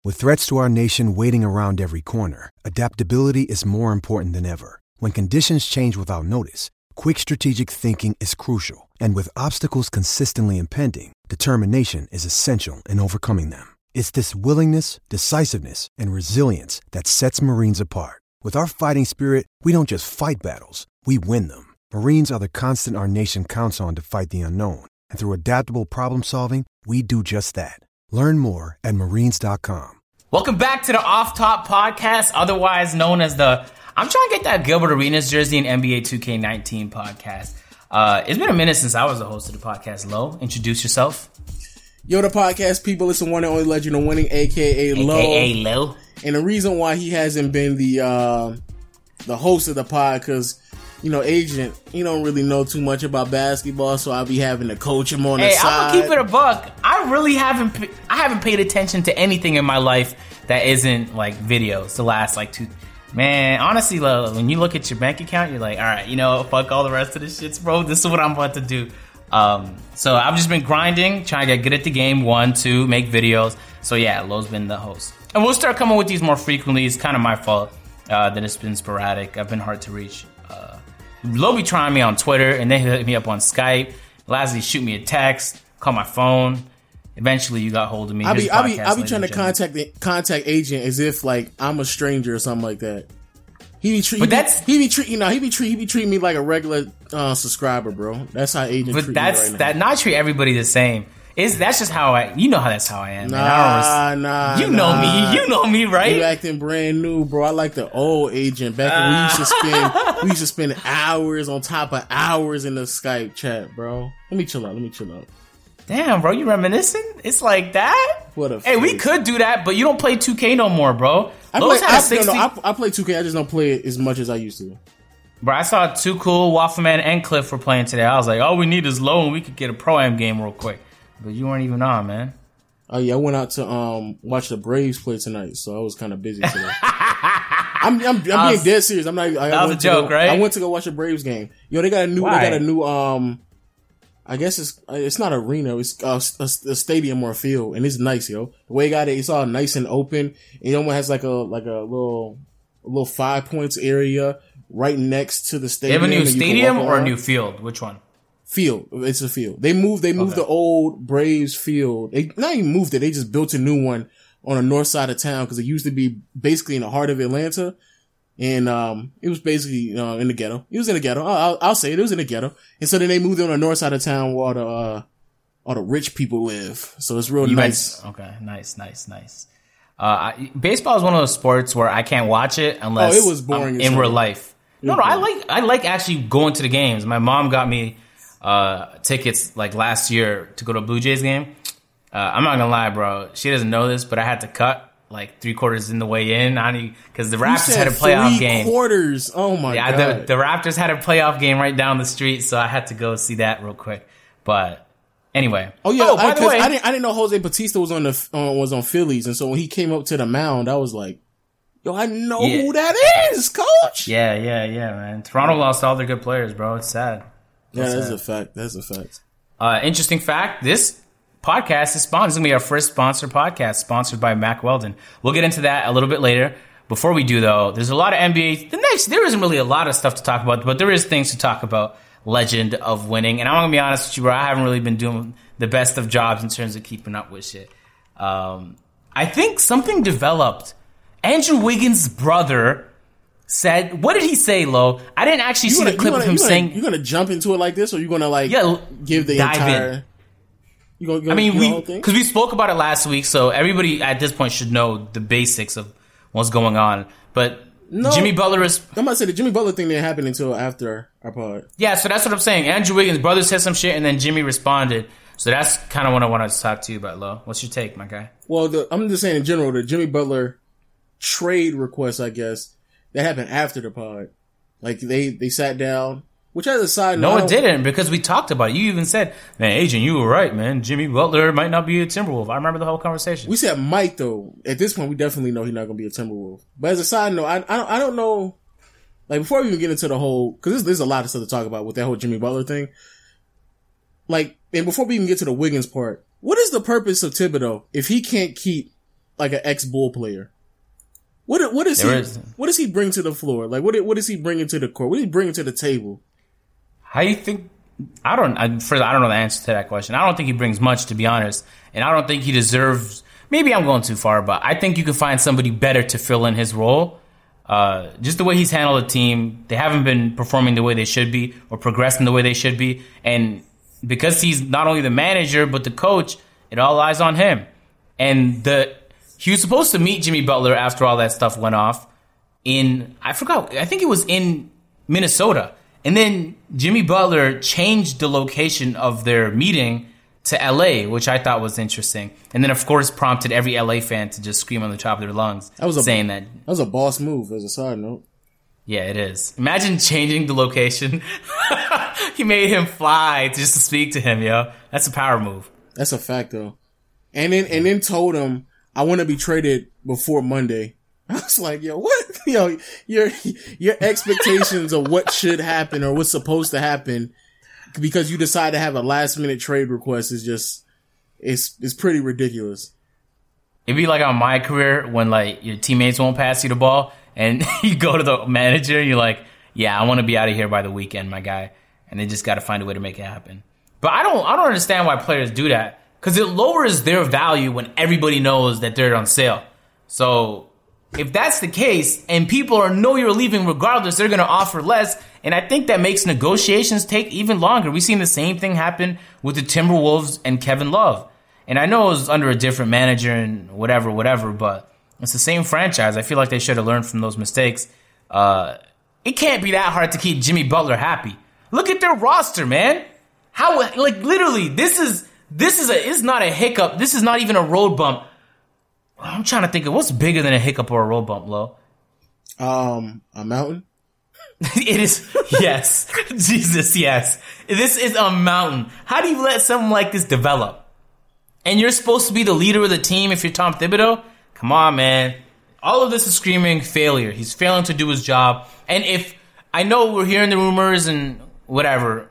With threats to our nation waiting around every corner, adaptability is more important than ever. When conditions change without notice, quick strategic thinking is crucial. And with obstacles consistently impending, determination is essential in overcoming them. It's this willingness, decisiveness, and resilience that sets Marines apart. With our fighting spirit, we don't just fight battles, we win them. Marines are the constant our nation counts on to fight the unknown. And through adaptable problem solving, we do just that. Learn more at marines.com. Welcome back to the Off Top Podcast, otherwise known as the I'm trying to get that Gilbert Arenas jersey and NBA 2K19 podcast. It's been a minute since I was the host of the podcast. Lo, introduce yourself. Yo, the podcast people, it's the one and only legend of winning, aka Lo. AKA Lo. And the reason why he hasn't been the host of the pod, because, you know, Agent, he don't really know too much about basketball, so I'll be having to coach him on the side. I'm gonna keep it a buck. I really haven't paid attention to anything in my life that isn't like videos the last like two. Man, honestly, Lo, when you look at your bank account, you're like, all right, you know, fuck all the rest of the shits, bro. This is what I'm about to do. So I've just been grinding, trying to get good at the game. 1, 2, make videos. So yeah, Lo's been the host. And we'll start coming with these more frequently. It's kind of my fault that it's been sporadic. I've been hard to reach. Lo be trying me on Twitter, and then he hit me up on Skype. Lastly, shoot me a text, call my phone. Eventually, you got hold of me. I'll be trying to contact Agent as if like I'm a stranger or something like that. He be treating me like a regular subscriber, bro. That's how Agent treat me right now. Not treat everybody the same. That's just how that's how I am. Nah. You know me, right? You acting brand new, bro. I like the old Agent back when we used to spend hours on top of hours in the Skype chat, bro. Let me chill out. Damn, bro, you reminiscing? It's like that? What a Hey, face. we could do that, but you don't play 2K no more, bro. I play 2K. I just don't play it as much as I used to. Bro, I saw Too Cool, Waffleman, and Cliff were playing today. I was like, all we need is Lo, and we could get a Pro-Am game real quick. But you weren't even on, man. Oh, yeah, I went out to watch the Braves play tonight, so I was kind of busy today. I'm being dead serious. That was a joke, right? I went to go watch the Braves game. Yo, they got a new I guess it's not arena. It's a stadium or a field, and it's nice, yo. The way it got it, it's all nice and open. It almost has like a little 5 points area right next to the stadium. They have a new stadium or a new field? Which one? Field. It's a field. They moved the old Braves field. They not even moved it. They just built a new one on the north side of town because it used to be basically in the heart of Atlanta. And, it was basically, in the ghetto. It was in the ghetto. I'll say it. It was in the ghetto. And so then they moved on the north side of town where all the rich people live. So it's real nice. Okay. Nice. Baseball is one of those sports where I can't watch it unless it was boring in real life. No, I like actually going to the games. My mom got me, tickets like last year to go to a Blue Jays game. I'm not gonna lie, bro. She doesn't know this, but I had to cut like 3/4 in the way in, because the Raptors had a playoff game. 3/4. Oh my god! The Raptors had a playoff game right down the street, so I had to go see that real quick. But anyway, by the way, I didn't know Jose Bautista was on Phillies, and so when he came up to the mound, I was like, yo, I know who that is, coach. Yeah, man. Toronto lost all their good players, bro. It's sad. That's a fact. Interesting fact. This podcast is sponsored. It's going to be our first sponsored podcast, sponsored by Mack Weldon. We'll get into that a little bit later. Before we do, though, there's a lot of NBA. There isn't really a lot of stuff to talk about, but there is things to talk about. Legend of winning. And I'm going to be honest with you, bro. I haven't really been doing the best of jobs in terms of keeping up with shit. I think something developed. Andrew Wiggins' brother said, what did he say, Lo? I didn't actually see the clip of him saying. You're going to jump into it like this, or you're going to give the entire... In. Because we spoke about it last week, so everybody at this point should know the basics of what's going on. But Jimmy Butler is... I'm about to say the Jimmy Butler thing didn't happen until after our pod. Yeah, so that's what I'm saying. Andrew Wiggins' brother said some shit, and then Jimmy responded. So that's kind of what I wanted to talk to you about, Lo. What's your take, my guy? Well, I'm just saying in general, the Jimmy Butler trade request, I guess, that happened after the pod. Like, they sat down... Which as a side note... No, it didn't, because we talked about it. You even said, man, Agent, you were right, man. Jimmy Butler might not be a Timberwolf. I remember the whole conversation. We said might, though. At this point, we definitely know he's not going to be a Timberwolf. But as a side note, I don't know... Like, before we even get into the whole... Because there's a lot of stuff to talk about with that whole Jimmy Butler thing. Like, and before we even get to the Wiggins part, what is the purpose of Thibodeau if he can't keep like an ex-Bull player. What does he bring to the floor? Like, what is he bringing to the court? What is he bringing to the table? How you think? I don't know the answer to that question. I don't think he brings much, to be honest. And I don't think he deserves, maybe I'm going too far, but I think you can find somebody better to fill in his role. Just the way he's handled the team, they haven't been performing the way they should be or progressing the way they should be. And because he's not only the manager, but the coach, it all lies on him. And he was supposed to meet Jimmy Butler after all that stuff went off I think it was in Minnesota. And then Jimmy Butler changed the location of their meeting to LA, which I thought was interesting. And then, of course, prompted every LA fan to just scream on the top of their lungs, that was a boss move, as a side note. Yeah, it is. Imagine changing the location. He made him fly just to speak to him, yo. That's a power move. That's a fact, though. And then told him, I want to be traded before Monday. I was like, yo, what? Yo, your expectations of what should happen or what's supposed to happen because you decide to have a last minute trade request is just, it's pretty ridiculous. It'd be like on my career when like your teammates won't pass you the ball and you go to the manager and you're like, yeah, I want to be out of here by the weekend, my guy. And they just got to find a way to make it happen. But I don't understand why players do that because it lowers their value when everybody knows that they're on sale. So if that's the case and people know you're leaving regardless, they're going to offer less. And I think that makes negotiations take even longer. We've seen the same thing happen with the Timberwolves and Kevin Love. And I know it was under a different manager and whatever, but it's the same franchise. I feel like they should have learned from those mistakes. It can't be that hard to keep Jimmy Butler happy. Look at their roster, man. How, like, literally, it's not a hiccup. This is not even a road bump. I'm trying to think of what's bigger than a hiccup or a road bump, Lo. A mountain? It is, yes. Jesus, yes. This is a mountain. How do you let something like this develop? And you're supposed to be the leader of the team if you're Tom Thibodeau? Come on, man. All of this is screaming failure. He's failing to do his job. And I know we're hearing the rumors and whatever.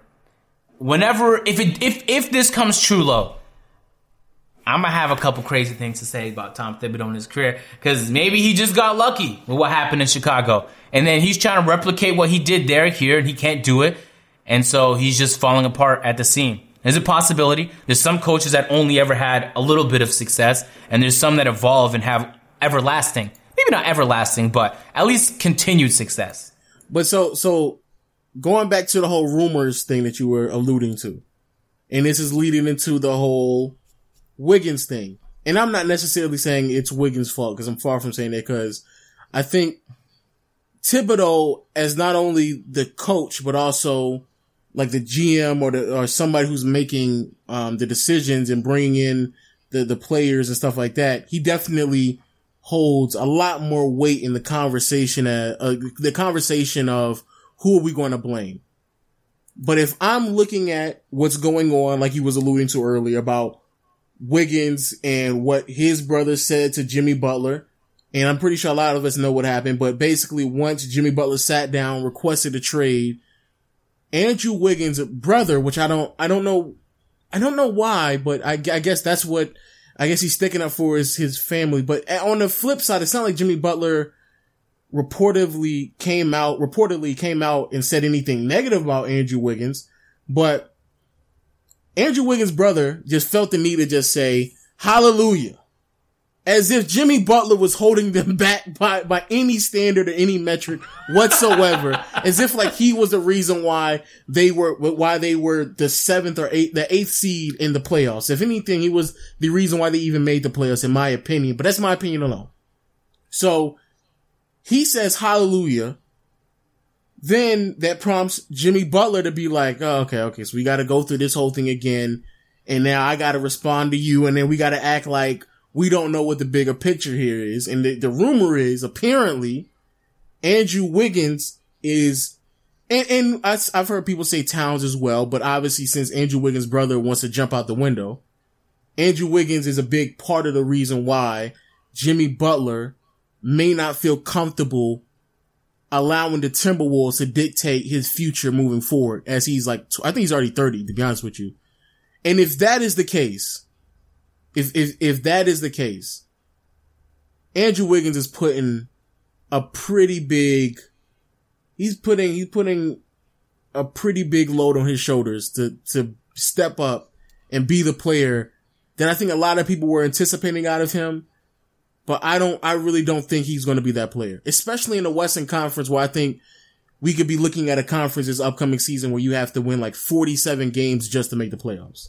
If this comes true, Lo, I'm going to have a couple crazy things to say about Tom Thibodeau in his career. Because maybe he just got lucky with what happened in Chicago. And then he's trying to replicate what he did here, and he can't do it. And so he's just falling apart at the seam. There's a possibility. There's some coaches that only ever had a little bit of success. And there's some that evolve and have everlasting. Maybe not everlasting, but at least continued success. But so going back to the whole rumors thing that you were alluding to. And this is leading into the whole Wiggins thing. And I'm not necessarily saying it's Wiggins' fault because I'm far from saying that because I think Thibodeau as not only the coach, but also like the GM or somebody who's making, the decisions and bringing in the players and stuff like that. He definitely holds a lot more weight in the conversation, of who are we going to blame? But if I'm looking at what's going on, like he was alluding to earlier about Wiggins and what his brother said to Jimmy Butler, and I'm pretty sure a lot of us know what happened, but basically once Jimmy Butler sat down, requested a trade, Andrew Wiggins' brother, which I don't know why, but I guess that's what, I guess he's sticking up for his family. But on the flip side, it's not like Jimmy Butler reportedly came out and said anything negative about Andrew Wiggins, but Andrew Wiggins' brother just felt the need to just say, hallelujah. As if Jimmy Butler was holding them back by any standard or any metric whatsoever. As if like he was the reason why they were the 7th or 8th seed in the playoffs. If anything, he was the reason why they even made the playoffs, in my opinion. But that's my opinion alone. So he says hallelujah. Then that prompts Jimmy Butler to be like, oh, okay. So we got to go through this whole thing again. And now I got to respond to you. And then we got to act like we don't know what the bigger picture here is. And the rumor is apparently Andrew Wiggins is, and I've heard people say Towns as well, but obviously since Andrew Wiggins' brother wants to jump out the window, Andrew Wiggins is a big part of the reason why Jimmy Butler may not feel comfortable allowing the Timberwolves to dictate his future moving forward as he's like, I think he's already 30, to be honest with you. And if that is the case, if that is the case, Andrew Wiggins is putting a pretty big, he's putting a pretty big load on his shoulders to step up and be the player that I think a lot of people were anticipating out of him. But I really don't think he's going to be that player, especially in the Western Conference, where I think we could be looking at a conference this upcoming season where you have to win like 47 games just to make the playoffs.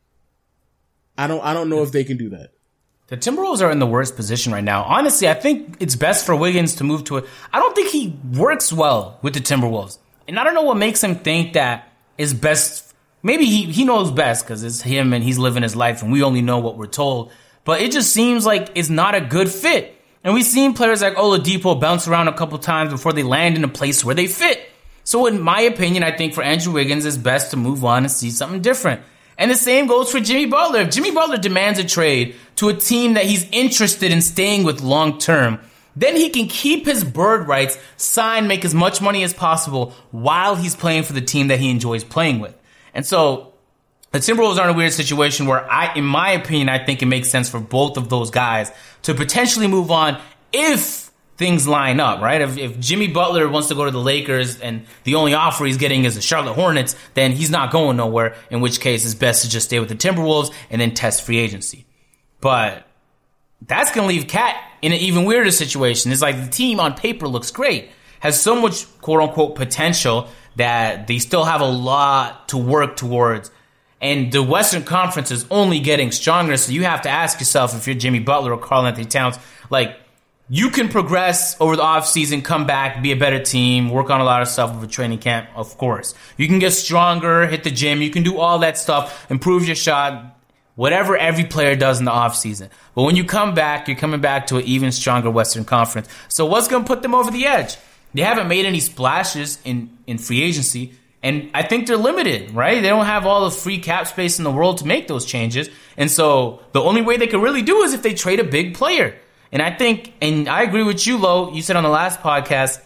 I don't know if they can do that. The Timberwolves are in the worst position right now. Honestly, I think it's best for Wiggins to move to it. I don't think he works well with the Timberwolves. And I don't know what makes him think that is best. Maybe he knows best because it's him and he's living his life and we only know what we're told. But it just seems like it's not a good fit. And we've seen players like Oladipo bounce around a couple times before they land in a place where they fit. So in my opinion, I think for Andrew Wiggins, it's best to move on and see something different. And the same goes for Jimmy Butler. If Jimmy Butler demands a trade to a team that he's interested in staying with long term, then he can keep his bird rights, sign, make as much money as possible while he's playing for the team that he enjoys playing with. And so the Timberwolves are in a weird situation where in my opinion, I think it makes sense for both of those guys to potentially move on if things line up, right? If Jimmy Butler wants to go to the Lakers and the only offer he's getting is the Charlotte Hornets, then he's not going nowhere, in which case it's best to just stay with the Timberwolves and then test free agency. But that's going to leave Cat in an even weirder situation. It's like the team on paper looks great, has so much quote-unquote potential that they still have a lot to work towards. And the Western Conference is only getting stronger, so you have to ask yourself, if you're Jimmy Butler or Karl-Anthony Towns, like, you can progress over the offseason, come back, be a better team, work on a lot of stuff over training camp, of course. You can get stronger, hit the gym, you can do all that stuff, improve your shot, whatever every player does in the offseason. But when you come back, you're coming back to an even stronger Western Conference. So what's going to put them over the edge? They haven't made any splashes in free agency, and I think they're limited, right? They don't have all the free cap space in the world to make those changes. And so the only way they can really do is if they trade a big player. And I think, and I agree with you, Lo, you said on the last podcast,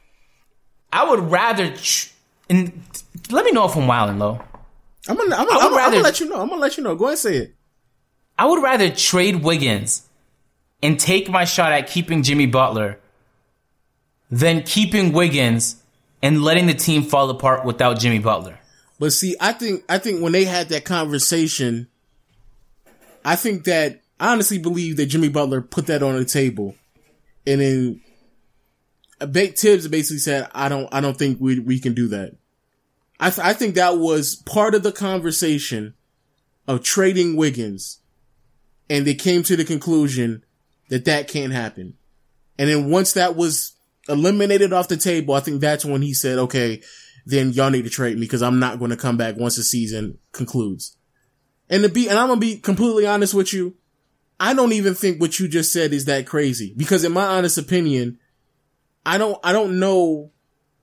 I would rather, and let me know if I'm wilding, Lo. I'm gonna let you know. I'm gonna let you know. Go ahead and say it. I would rather trade Wiggins and take my shot at keeping Jimmy Butler than keeping Wiggins and letting the team fall apart without Jimmy Butler. But see, I think when they had that conversation, I honestly believe that Jimmy Butler put that on the table, and then Tibbs basically said, "I don't think we can do that." I think that was part of the conversation of trading Wiggins, and they came to the conclusion that can't happen. And then once that was eliminated off the table, I think that's when he said, "Okay, then y'all need to trade me because I'm not going to come back once the season concludes." And I'm gonna be completely honest with you. I don't even think what you just said is that crazy, because in my honest opinion, I don't know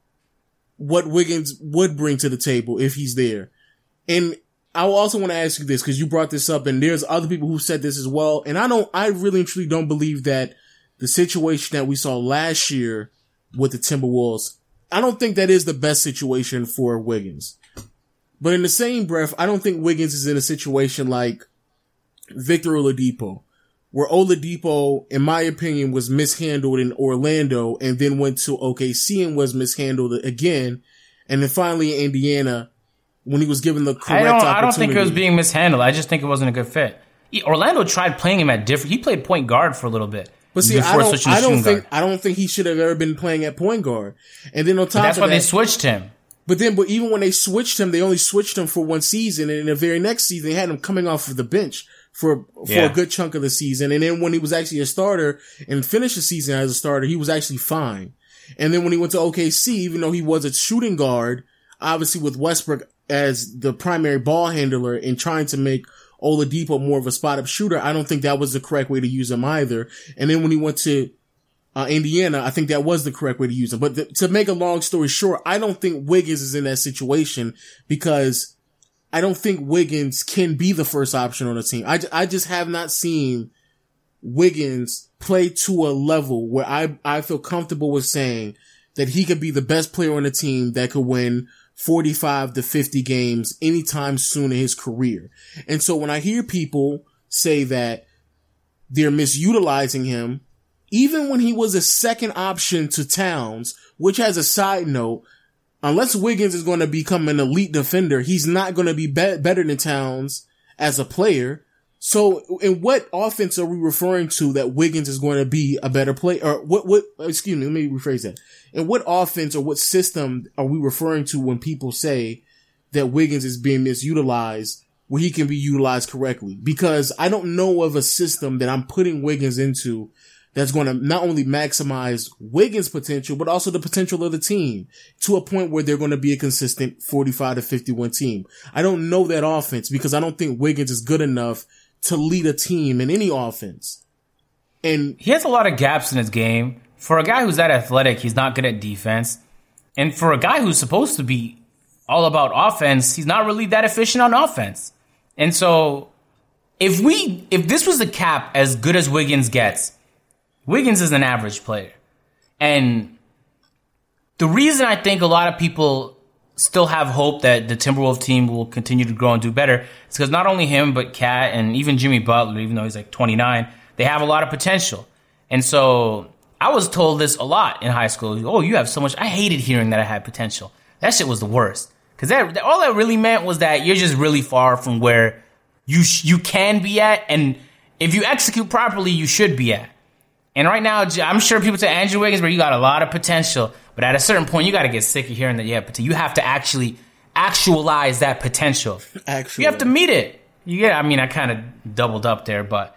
what Wiggins would bring to the table if he's there. And I also want to ask you this, because you brought this up and there's other people who said this as well. And I really and truly don't believe that the situation that we saw last year with the Timberwolves, I don't think that is the best situation for Wiggins. But in the same breath, I don't think Wiggins is in a situation like Victor Oladipo, where Oladipo, in my opinion, was mishandled in Orlando and then went to OKC and was mishandled again. And then finally in Indiana, when he was given the correct opportunity. I don't think it was being mishandled. I just think it wasn't a good fit. Orlando tried playing him he played point guard for a little bit. But see, I don't think he should have ever been playing at point guard. And then on top of that, that's why they switched him. But even when they switched him, they only switched him for one season. And in the very next season, they had him coming off of the bench for a good chunk of the season. And then when he was actually a starter and finished the season as a starter, he was actually fine. And then when he went to OKC, even though he was a shooting guard, obviously with Westbrook as the primary ball handler and trying to make Oladipo more of a spot-up shooter, I don't think that was the correct way to use him either. And then when he went to Indiana, I think that was the correct way to use him. But to make a long story short, I don't think Wiggins is in that situation because I don't think Wiggins can be the first option on the team. I just have not seen Wiggins play to a level where I feel comfortable with saying that he could be the best player on the team that could win 45 to 50 games anytime soon in his career. And so when I hear people say that they're misutilizing him even when he was a second option to Towns, which has a side note, unless Wiggins is going to become an elite defender, he's not going to be better than Towns as a player. So in what offense are we referring to that Wiggins is going to be a better player? Or excuse me, let me rephrase that. In what offense or what system are we referring to when people say that Wiggins is being misutilized where he can be utilized correctly? Because I don't know of a system that I'm putting Wiggins into that's going to not only maximize Wiggins' potential, but also the potential of the team to a point where they're going to be a consistent 45 to 51 team. I don't know that offense because I don't think Wiggins is good enough to lead a team in any offense. And he has a lot of gaps in his game. For a guy who's that athletic, he's not good at defense. And for a guy who's supposed to be all about offense, he's not really that efficient on offense. And so if this was the cap as good as Wiggins gets, Wiggins is an average player. And the reason I think a lot of people still have hope that the Timberwolves team will continue to grow and do better is because not only him, but Cat and even Jimmy Butler, even though he's like 29, they have a lot of potential. And so I was told this a lot in high school. Oh, you have so much. I hated hearing that I had potential. That shit was the worst. Because all that really meant was that you're just really far from where you can be at. And if you execute properly, you should be at. And right now, I'm sure people say Andrew Wiggins, but you got a lot of potential. But at a certain point, you got to get sick of hearing that you have potential. You have to actually actualize that potential. You have to meet it. I kind of doubled up there, but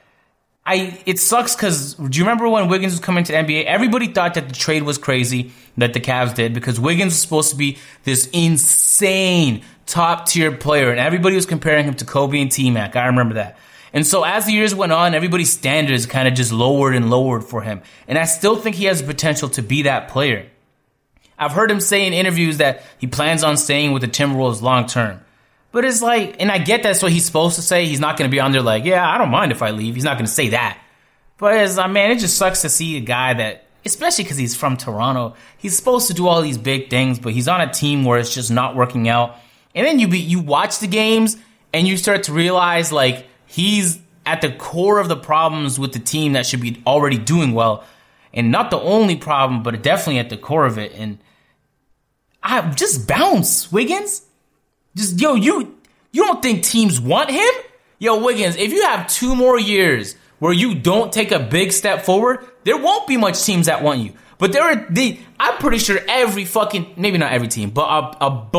it sucks because do you remember when Wiggins was coming to the NBA? Everybody thought that the trade was crazy that the Cavs did because Wiggins was supposed to be this insane top-tier player, and everybody was comparing him to Kobe and T-Mac. I remember that. And so as the years went on, everybody's standards kind of just lowered and lowered for him. And I still think he has the potential to be that player. I've heard him say in interviews that he plans on staying with the Timberwolves long term. But it's like, and I get that's what he's supposed to say. He's not going to be on there like, yeah, I don't mind if I leave. He's not going to say that. But it just sucks to see a guy that, especially because he's from Toronto, he's supposed to do all these big things, but he's on a team where it's just not working out. And then you watch the games and you start to realize like he's at the core of the problems with the team that should be already doing well. And not the only problem, but definitely at the core of it. And I just bounce, Wiggins. Just, you don't think teams want him? Yo, Wiggins, if you have 2 more years where you don't take a big step forward, there won't be much teams that want you. But I'm pretty sure every fucking, maybe not every team, but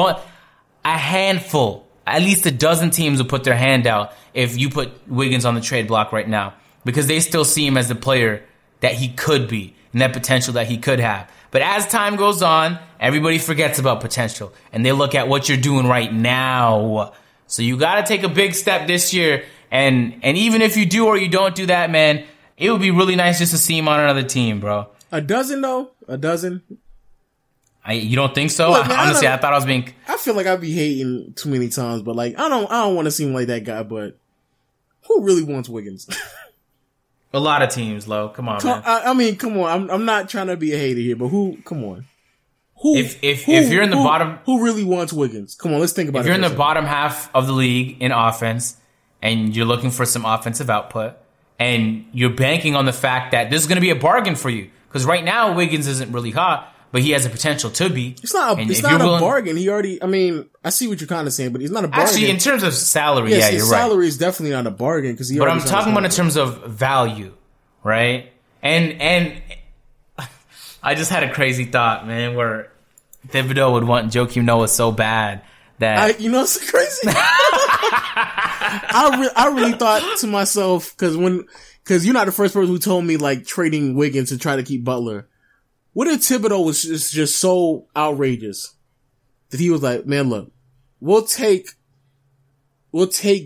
a handful, at least a dozen teams will put their hand out if you put Wiggins on the trade block right now. Because they still see him as the player that he could be and that potential that he could have. But as time goes on, everybody forgets about potential and they look at what you're doing right now. So you got to take a big step this year. And even if you do or you don't do that, man, it would be really nice just to see him on another team, bro. A dozen though? A dozen? You don't think so? Look, man, honestly, I thought I was being. I feel like I'd be hating too many times, but like I don't want to seem like that guy. But who really wants Wiggins? A lot of teams, Lo. Come on, man. I mean, come on. I'm not trying to be a hater here, but who? Come on. If you're in the bottom, who really wants Wiggins? Come on, let's think about it. If you're in the bottom half of the league in offense and you're looking for some offensive output and you're banking on the fact that this is going to be a bargain for you, because right now Wiggins isn't really hot, but he has the potential to be. It's not a bargain. I see what you're kind of saying, but he's not a bargain. Actually, in terms of salary, yes, you're his right. Salary is definitely not a bargain because But I'm talking about in terms of value, right? And I just had a crazy thought, man, where Thibodeau would want Joakim Noah so bad that it's crazy. I really thought to myself because you're not the first person who told me like trading Wiggins to try to keep Butler. What if Thibodeau was just so outrageous that he was like, man, look, we'll take Noah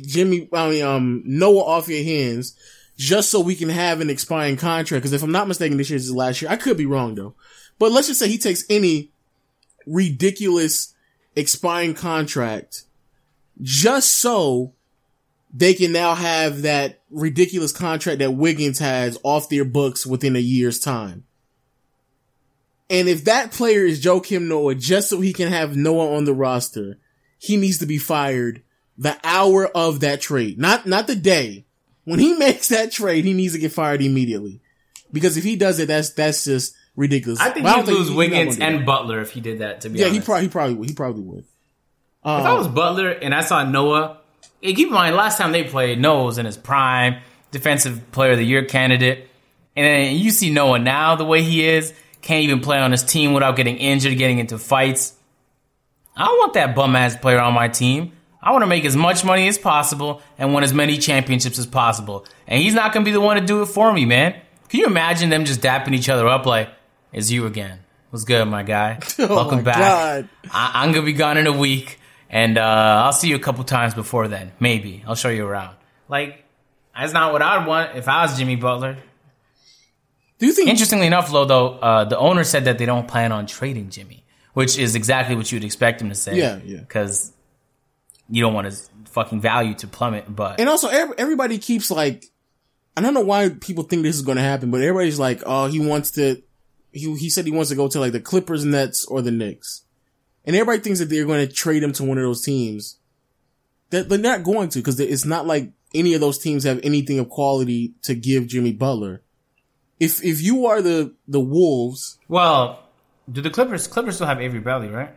off your hands just so we can have an expiring contract. Because if I'm not mistaken, this year's his last year. I could be wrong though, but let's just say he takes any ridiculous expiring contract just so they can now have that ridiculous contract that Wiggins has off their books within a year's time. And if that player is Joakim Noah, just so he can have Noah on the roster, he needs to be fired the hour of that trade. Not the day. When he makes that trade, he needs to get fired immediately. Because if he does it, that's just ridiculous. I think he'd lose Wiggins and Butler if he did that, to be honest. Yeah, he probably would. If I was Butler and I saw Noah, and keep in mind, last time they played, Noah was in his prime, defensive player of the year candidate. And then you see Noah now, the way he is, can't even play on his team without getting injured, getting into fights. I don't want that bum-ass player on my team. I want to make as much money as possible and win as many championships as possible. And he's not going to be the one to do it for me, man. Can you imagine them just dapping each other up like, it's you again. What's good, my guy? Welcome back. God. I'm going to be gone in a week, and I'll see you a couple times before then. Maybe. I'll show you around. Like, that's not what I'd want if I was Jimmy Butler. Do you think? Interestingly enough, though, the owner said that they don't plan on trading Jimmy, which is exactly what you'd expect him to say. Yeah. Because you don't want his fucking value to plummet. But and also, everybody keeps like, I don't know why people think this is going to happen, but everybody's like, oh, he wants to. He said he wants to go to like the Clippers, Nets, or the Knicks, and everybody thinks that they're going to trade him to one of those teams. That they're not going to, because it's not like any of those teams have anything of quality to give Jimmy Butler. If you are the Wolves, well, do the Clippers still have Avery Bradley, right?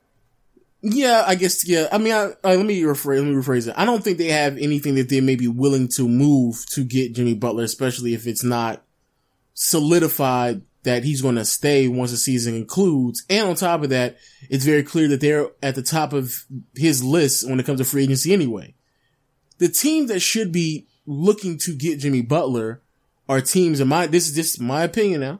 Yeah, I guess. Yeah, I mean, let me rephrase it. I don't think they have anything that they may be willing to move to get Jimmy Butler, especially if it's not solidified that he's going to stay once the season concludes. And on top of that, it's very clear that they're at the top of his list when it comes to free agency anyway. The team that should be looking to get Jimmy Butler are teams, this is just my opinion now,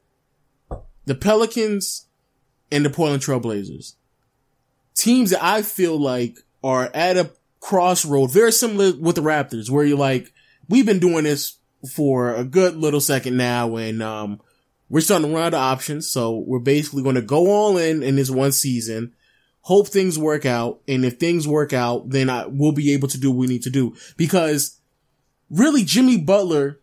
the Pelicans and the Portland Trail Blazers. Teams that I feel like are at a crossroad, very similar with the Raptors, where you're like, we've been doing this for a good little second now, and we're starting to run out of options, so we're basically going to go all in this one season, hope things work out, and if things work out, then we'll be able to do what we need to do. Because really, Jimmy Butler,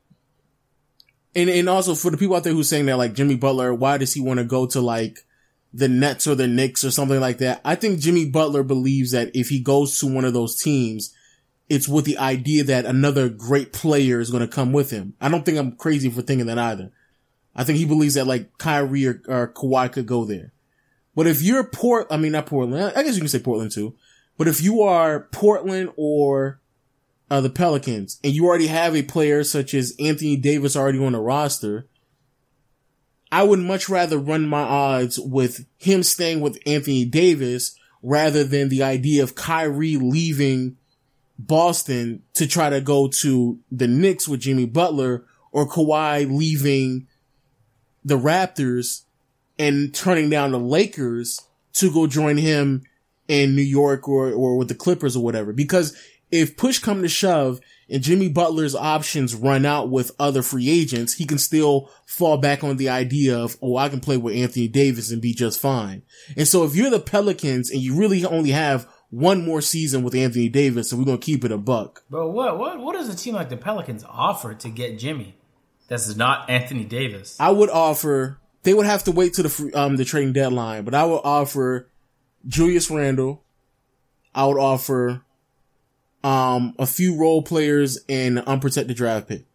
and also for the people out there who's saying that, like, Jimmy Butler, why does he want to go to, like, the Nets or the Knicks or something like that? I think Jimmy Butler believes that if he goes to one of those teams, it's with the idea that another great player is going to come with him. I don't think I'm crazy for thinking that either. I think he believes that like Kyrie or Kawhi could go there. But if you're not Portland, I guess you can say Portland too. But if you are Portland or the Pelicans and you already have a player such as Anthony Davis already on the roster, I would much rather run my odds with him staying with Anthony Davis rather than the idea of Kyrie leaving Boston to try to go to the Knicks with Jimmy Butler, or Kawhi leaving the Raptors and turning down the Lakers to go join him in New York or with the Clippers or whatever. Because if push come to shove and Jimmy Butler's options run out with other free agents, he can still fall back on the idea of, oh, I can play with Anthony Davis and be just fine. And so if you're the Pelicans and you really only have one more season with Anthony Davis, and we're going to keep it a buck. But what does a team like the Pelicans offer to get Jimmy? That's not Anthony Davis. I would offer, they would have to wait to the trading deadline, but I would offer Julius Randle. I would offer a few role players and an unprotected draft pick.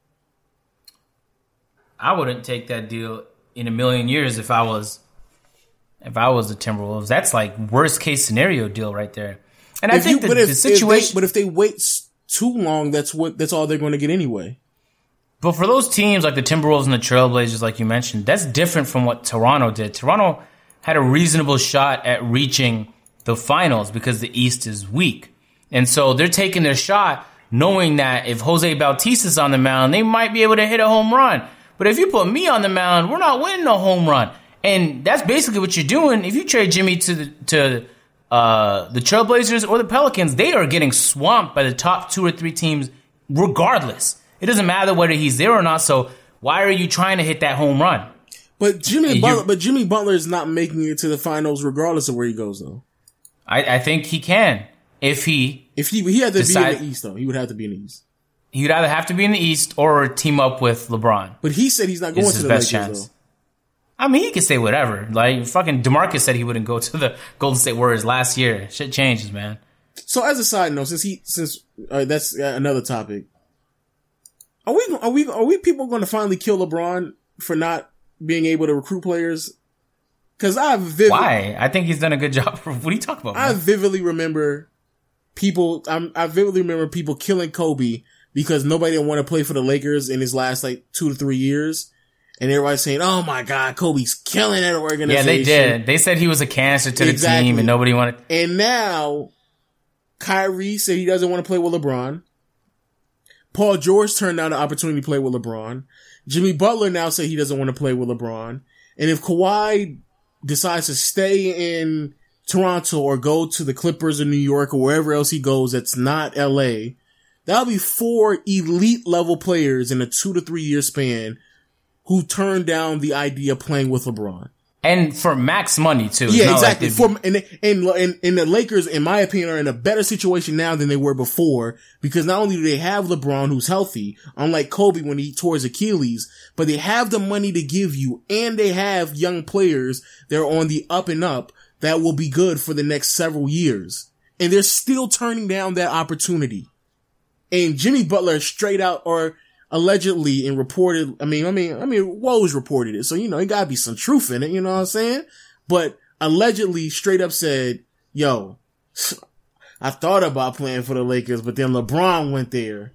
I wouldn't take that deal in a million years if I was the Timberwolves. That's like worst case scenario deal right there. And I think the situation. But if they wait too long, that's all they're going to get anyway. But for those teams like the Timberwolves and the Trailblazers, like you mentioned, that's different from what Toronto did. Toronto had a reasonable shot at reaching the finals because the East is weak. And so they're taking their shot knowing that if Jose Bautista's on the mound, they might be able to hit a home run. But if you put me on the mound, we're not winning a home run. And that's basically what you're doing. If you trade Jimmy to the Trailblazers or the Pelicans, they are getting swamped by the top 2 or 3 teams regardless. It doesn't matter whether he's there or not. So why are you trying to hit that home run? But Jimmy Butler is not making it to the finals regardless of where he goes, though. I think he can if he had to be in the East, though. He would have to be in the East. He would either have to be in the East or team up with LeBron. But he said he's not going to the Lakers, though. I mean, he can say whatever. Like, fucking DeMarcus said he wouldn't go to the Golden State Warriors last year. Shit changes, man. So, as a side note, since that's another topic, are we people going to finally kill LeBron for not being able to recruit players? Because why? I think he's done a good job. What are you talking about, man? I vividly remember people killing Kobe because nobody didn't want to play for the Lakers in his last 2 to 3 years. And everybody's saying, oh my God, Kobe's killing that organization. Yeah, they did. They said he was a cancer to the team and nobody wanted. And now Kyrie said he doesn't want to play with LeBron. Paul George turned down the opportunity to play with LeBron. Jimmy Butler now said he doesn't want to play with LeBron. And if Kawhi decides to stay in Toronto or go to the Clippers in New York or wherever else he goes that's not LA, that'll be 4 elite level players in a 2 to 3 year span who turned down the idea of playing with LeBron. And for max money too. Yeah, exactly. And the Lakers, in my opinion, are in a better situation now than they were before because not only do they have LeBron who's healthy, unlike Kobe when he tore his Achilles, but they have the money to give you and they have young players that are on the up and up that will be good for the next several years. And they're still turning down that opportunity. And Jimmy Butler straight out or allegedly and reported, I mean, Woj reported it. So, it gotta be some truth in it. You know what I'm saying? But allegedly straight up said, yo, I thought about playing for the Lakers, but then LeBron went there.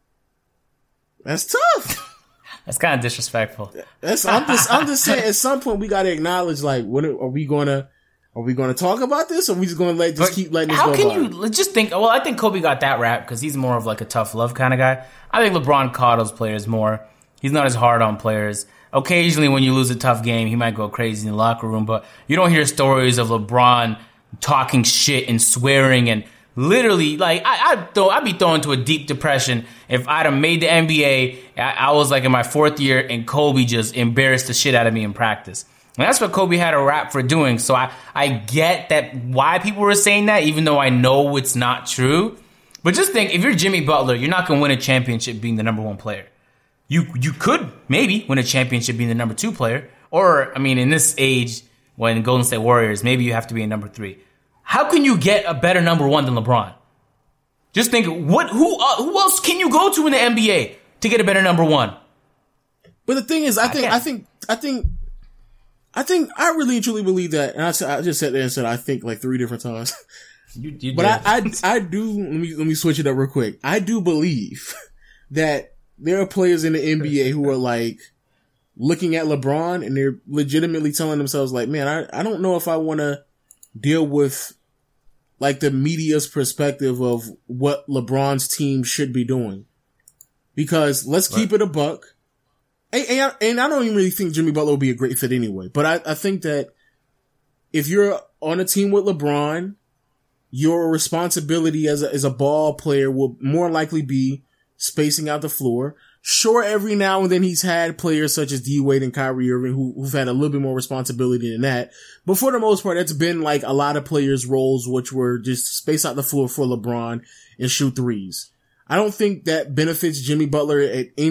That's tough. That's kind of disrespectful. I'm just saying at some point we gotta acknowledge, what are we gonna talk about this or are we just gonna keep letting this go by? How can you just think, well, I think Kobe got that rap because he's more of a tough love kind of guy. I think LeBron coddles players more. He's not as hard on players. Occasionally when you lose a tough game, he might go crazy in the locker room, but you don't hear stories of LeBron talking shit and swearing and literally, I'd be thrown into a deep depression if I'd have made the NBA. I was in my 4th year and Kobe just embarrassed the shit out of me in practice. And that's what Kobe had a rap for doing. So I get that why people were saying that, even though I know it's not true. But just think, if you're Jimmy Butler, you're not going to win a championship being the number 1 player. You could maybe win a championship being the number 2 player. Or, in this age, when Golden State Warriors, maybe you have to be a number 3. How can you get a better number 1 than LeBron? Just think, who else can you go to in the NBA to get a better number 1? But the thing is, I really and truly believe that, and I just sat there and said I think 3 different times. You but I do. Let me switch it up real quick. I do believe that there are players in the NBA who are looking at LeBron and they're legitimately telling themselves man, I don't know if I want to deal with the media's perspective of what LeBron's team should be doing. Because let's keep it a buck. And I don't even really think Jimmy Butler will be a great fit anyway. But I think that if you're on a team with LeBron, your responsibility as a ball player will more likely be spacing out the floor. Sure, every now and then he's had players such as D Wade and Kyrie Irving who've had a little bit more responsibility than that. But for the most part, it's been a lot of players' roles which were just space out the floor for LeBron and shoot threes. I don't think that benefits Jimmy Butler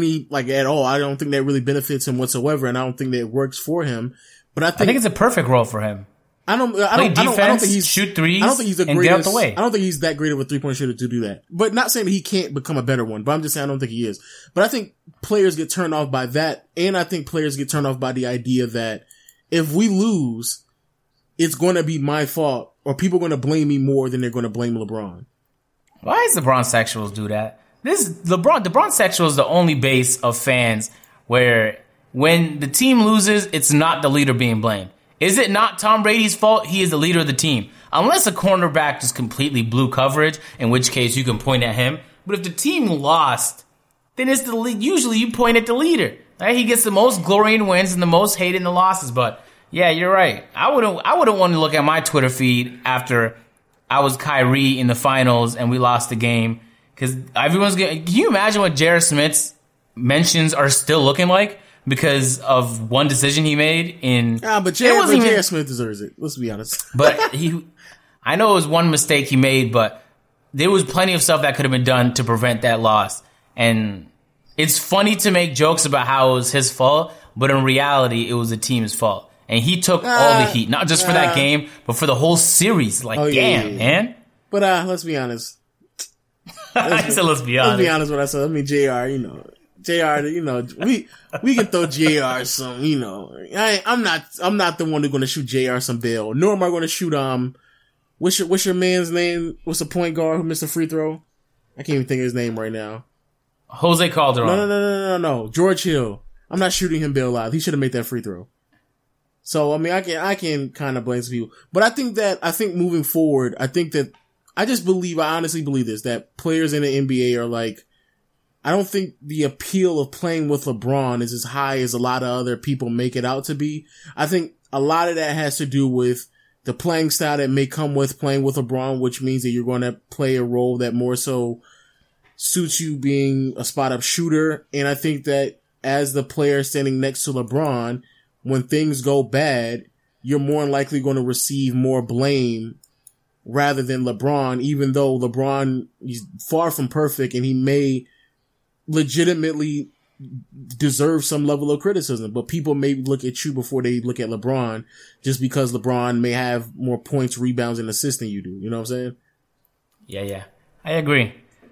at all. I don't think that really benefits him whatsoever, and I don't think that it works for him. But I think it's a perfect role for him. I don't think he's shoot threes. I don't think he's the greatest. Get out the way. I don't think he's that great of a 3-point shooter to do that. But not saying that he can't become a better one. But I'm just saying I don't think he is. But I think players get turned off by that, and I think players get turned off by the idea that if we lose, it's going to be my fault, or people are going to blame me more than they're going to blame LeBron. Why does LeBron sexuals do that? LeBron sexual is the only base of fans where when the team loses, it's not the leader being blamed. Is it not Tom Brady's fault? He is the leader of the team. Unless a cornerback just completely blew coverage, in which case you can point at him. But if the team lost, then it's usually you point at the leader. Right? He gets the most glory in wins and the most hate in the losses. But yeah, you're right. I wouldn't want to look at my Twitter feed after I was Kyrie in the finals and we lost the game. Because can you imagine what J.R. Smith's mentions are still looking like? Because of one decision he made but J.R. Smith deserves it. Let's be honest. But I know it was one mistake he made, but there was plenty of stuff that could have been done to prevent that loss. And it's funny to make jokes about how it was his fault, but in reality, it was the team's fault. And he took all the heat, not just for that game, but for the whole series. Man. But let's be honest. I said let's be honest. Let's be honest with ourselves. JR, JR, you know, we can throw JR some, you know, I'm not the one who's going to shoot JR some bail, nor am I going to shoot, what's your man's name? What's the point guard who missed a free throw? I can't even think of his name right now. Jose Calderon. No. George Hill. I'm not shooting him bail live. He should have made that free throw. So, I mean, I can kind of blame some people, but I think moving forward, I honestly believe this, that players in the NBA are like, I don't think the appeal of playing with LeBron is as high as a lot of other people make it out to be. I think a lot of that has to do with the playing style that may come with playing with LeBron, which means that you're going to play a role that more so suits you being a spot up shooter. And I think that as the player standing next to LeBron, when things go bad, you're more than likely going to receive more blame rather than LeBron, even though LeBron is far from perfect and he may legitimately deserve some level of criticism, but people may look at you before they look at LeBron just because LeBron may have more points, rebounds, and assists than you do. You know what I'm saying? Yeah. I agree.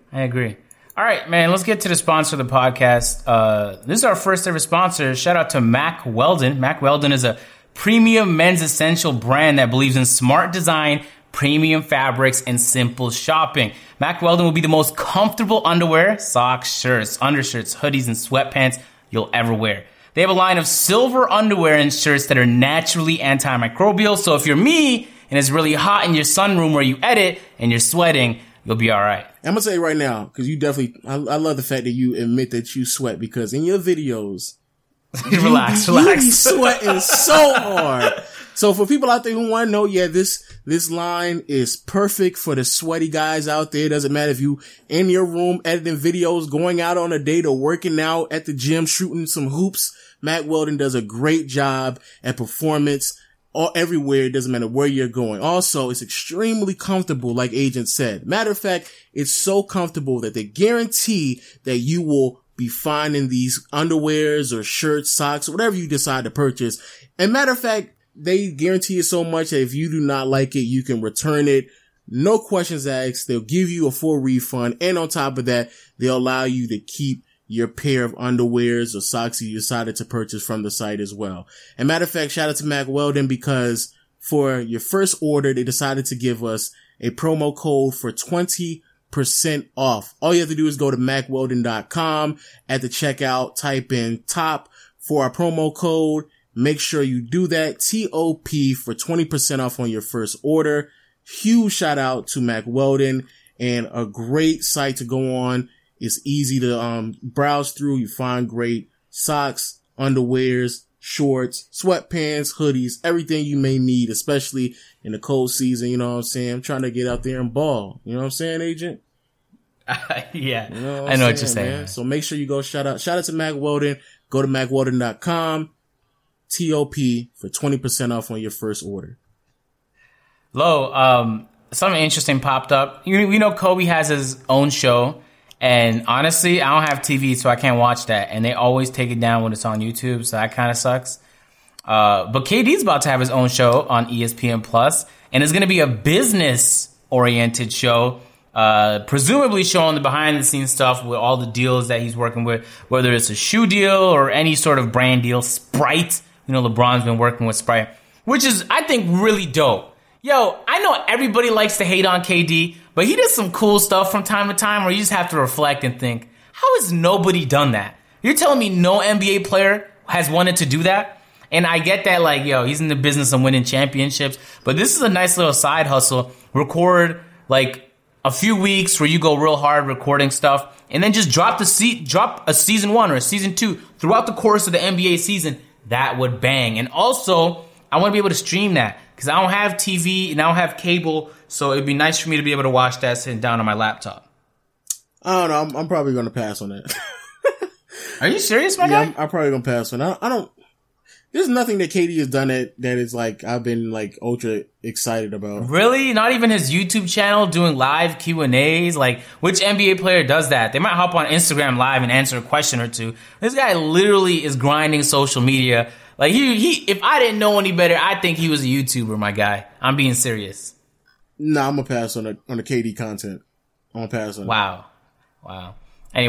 All right, man, let's get to the sponsor of the podcast. This is our first ever sponsor. Shout out to Mack Weldon. Mack Weldon is a premium men's essential brand that believes in smart design, premium fabrics, and simple shopping. Mack Weldon will be the most comfortable underwear, socks, shirts, undershirts, hoodies, and sweatpants you'll ever wear. They have a line of silver underwear and shirts that are naturally antimicrobial. So if you're me and it's really hot in your sunroom where you edit and you're sweating, you'll be all right. I'm going to say right now, because you definitely, I love the fact that you admit that you sweat, because in your videos, relax. You be sweating so hard. So for people out there who want to know, yeah, this line is perfect for the sweaty guys out there. It doesn't matter if you in your room editing videos, going out on a date, or working out at the gym, shooting some hoops. Mack Weldon does a great job at performance all everywhere. It doesn't matter where you're going. Also, it's extremely comfortable, like Agent said. Matter of fact, it's so comfortable that they guarantee that you will be finding these underwears or shirts, socks, whatever you decide to purchase. And matter of fact, they guarantee it so much that if you do not like it, you can return it. No questions asked. They'll give you a full refund. And on top of that, they'll allow you to keep your pair of underwears or socks you decided to purchase from the site as well. And matter of fact, shout out to Mack Weldon, because for your first order, they decided to give us a promo code for 20% off. All you have to do is go to MackWeldon.com. At the checkout, type in TOP for our promo code. Make sure you do that, TOP, for 20% off on your first order. Huge shout out to Mack Weldon, and a great site to go on. It's easy to browse through. You find great socks, underwears, shorts, sweatpants, hoodies, everything you may need, especially in the cold season. You know what I'm saying? I'm trying to get out there and ball. You know what I'm saying, Agent? Yeah, you know I know what you're saying. Man. So make sure you go shout out to Mack Weldon. Go to MackWeldon.com. TOP for 20% off on your first order. Something interesting popped up. We know Kobe has his own show, and honestly, I don't have TV, so I can't watch that. And they always take it down when it's on YouTube, so that kind of sucks. But KD's about to have his own show on ESPN Plus, and it's going to be a business-oriented show, presumably showing the behind-the-scenes stuff with all the deals that he's working with, whether it's a shoe deal or any sort of brand deal. Sprite. You know, LeBron's been working with Sprite, which is, I think, really dope. Yo, I know everybody likes to hate on KD, but he does some cool stuff from time to time where you just have to reflect and think, how has nobody done that? You're telling me no NBA player has wanted to do that? And I get that, like, yo, he's in the business of winning championships, but this is a nice little side hustle. Record, like, a few weeks where you go real hard recording stuff, and then just drop a season 1 or a season 2 throughout the course of the NBA season. That would bang. And also, I want to be able to stream that, because I don't have TV and I don't have cable, so it'd be nice for me to be able to watch that sitting down on my laptop. I don't know. I'm probably going to pass on that. Are you serious, my guy? I'm probably going to pass on that. I don't. There's nothing that KD has done that is like I've been like ultra excited about. Really? Not even his YouTube channel doing live Q&As? Like, which NBA player does that? They might hop on Instagram Live and answer a question or two. This guy literally is grinding social media. Like, he if I didn't know any better, I'd think he was a YouTuber, my guy. I'm being serious. Nah, I'm gonna pass on the KD content. I'm gonna pass on it. Wow. Anyway,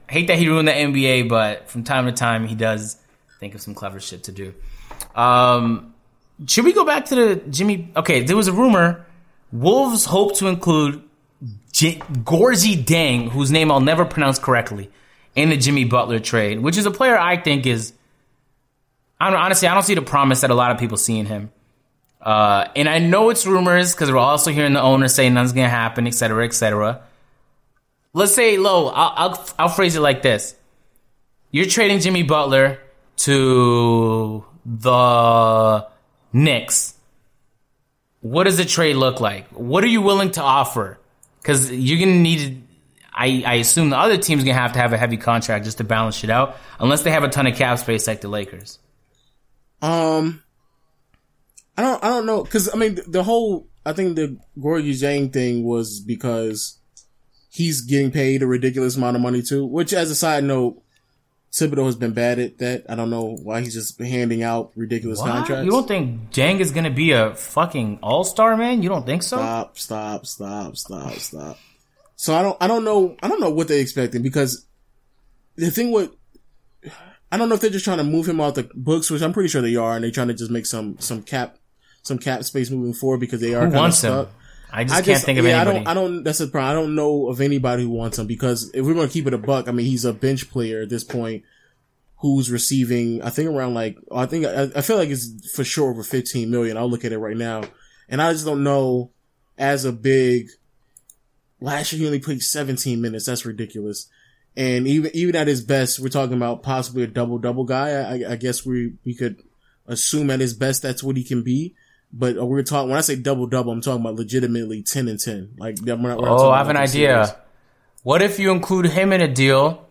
hate that he ruined the NBA, but from time to time he does think of some clever shit to do. Should we go back to the Jimmy? Okay, there was a rumor. Wolves hope to include Gorgui Dieng, whose name I'll never pronounce correctly, in the Jimmy Butler trade, which is a player I think is... Honestly, I don't see the promise that a lot of people see in him. And I know it's rumors because we're also hearing the owner say nothing's going to happen, et cetera, et cetera. Let's say, I'll phrase it like this. You're trading Jimmy Butler to the Knicks. What does the trade look like? What are you willing to offer? Because you're going to need... I assume the other team's going to have a heavy contract just to balance shit out, unless they have a ton of cap space like the Lakers. I don't know, because I mean I think the Gorgui Dieng thing was because he's getting paid a ridiculous amount of money too. Which, as a side note, Thibodeau has been bad at that. I don't know why he's just handing out ridiculous contracts. You don't think Dieng is gonna be a fucking all-star, man? You don't think so? Stop. So I don't know what they're expecting, because the thing with, I don't know if they're just trying to move him out the books, which I'm pretty sure they are, and they're trying to just make some cap space moving forward because they are kind of stuck. Him? I can't think of anybody. I don't. That's the problem. I don't know of anybody who wants him, because if we're going to keep it a buck, I mean, he's a bench player at this point who's receiving, I think around I feel like it's for sure over 15 million. I'll look at it right now, and I just don't know. As a big, last year he only played 17 minutes. That's ridiculous. And even at his best, we're talking about possibly a double-double guy. I guess we could assume at his best that's what he can be. But when I say double-double, I'm talking about legitimately 10 and 10. Like, we're not I have an idea. Series. What if you include him in a deal?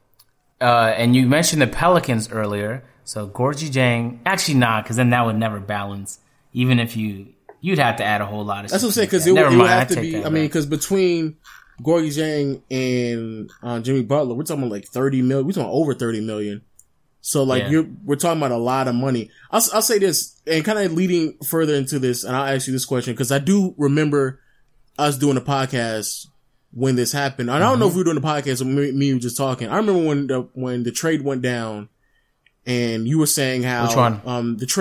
And you mentioned the Pelicans earlier. So Gorgui Dieng, actually not, because then that would never balance. Even if you'd have to add a whole lot of. That's what I'm saying, because it would have to be. I mean, because between Gorgui Dieng and Jimmy Butler, we're talking about like 30 million. We're talking over 30 million. So like we're talking about a lot of money. I'll say this, and kind of leading further into this, and I'll ask you this question, because I do remember us doing a podcast when this happened. And I don't know if we were doing a podcast or me and you just talking. I remember when the trade went down, and you were saying how which one? The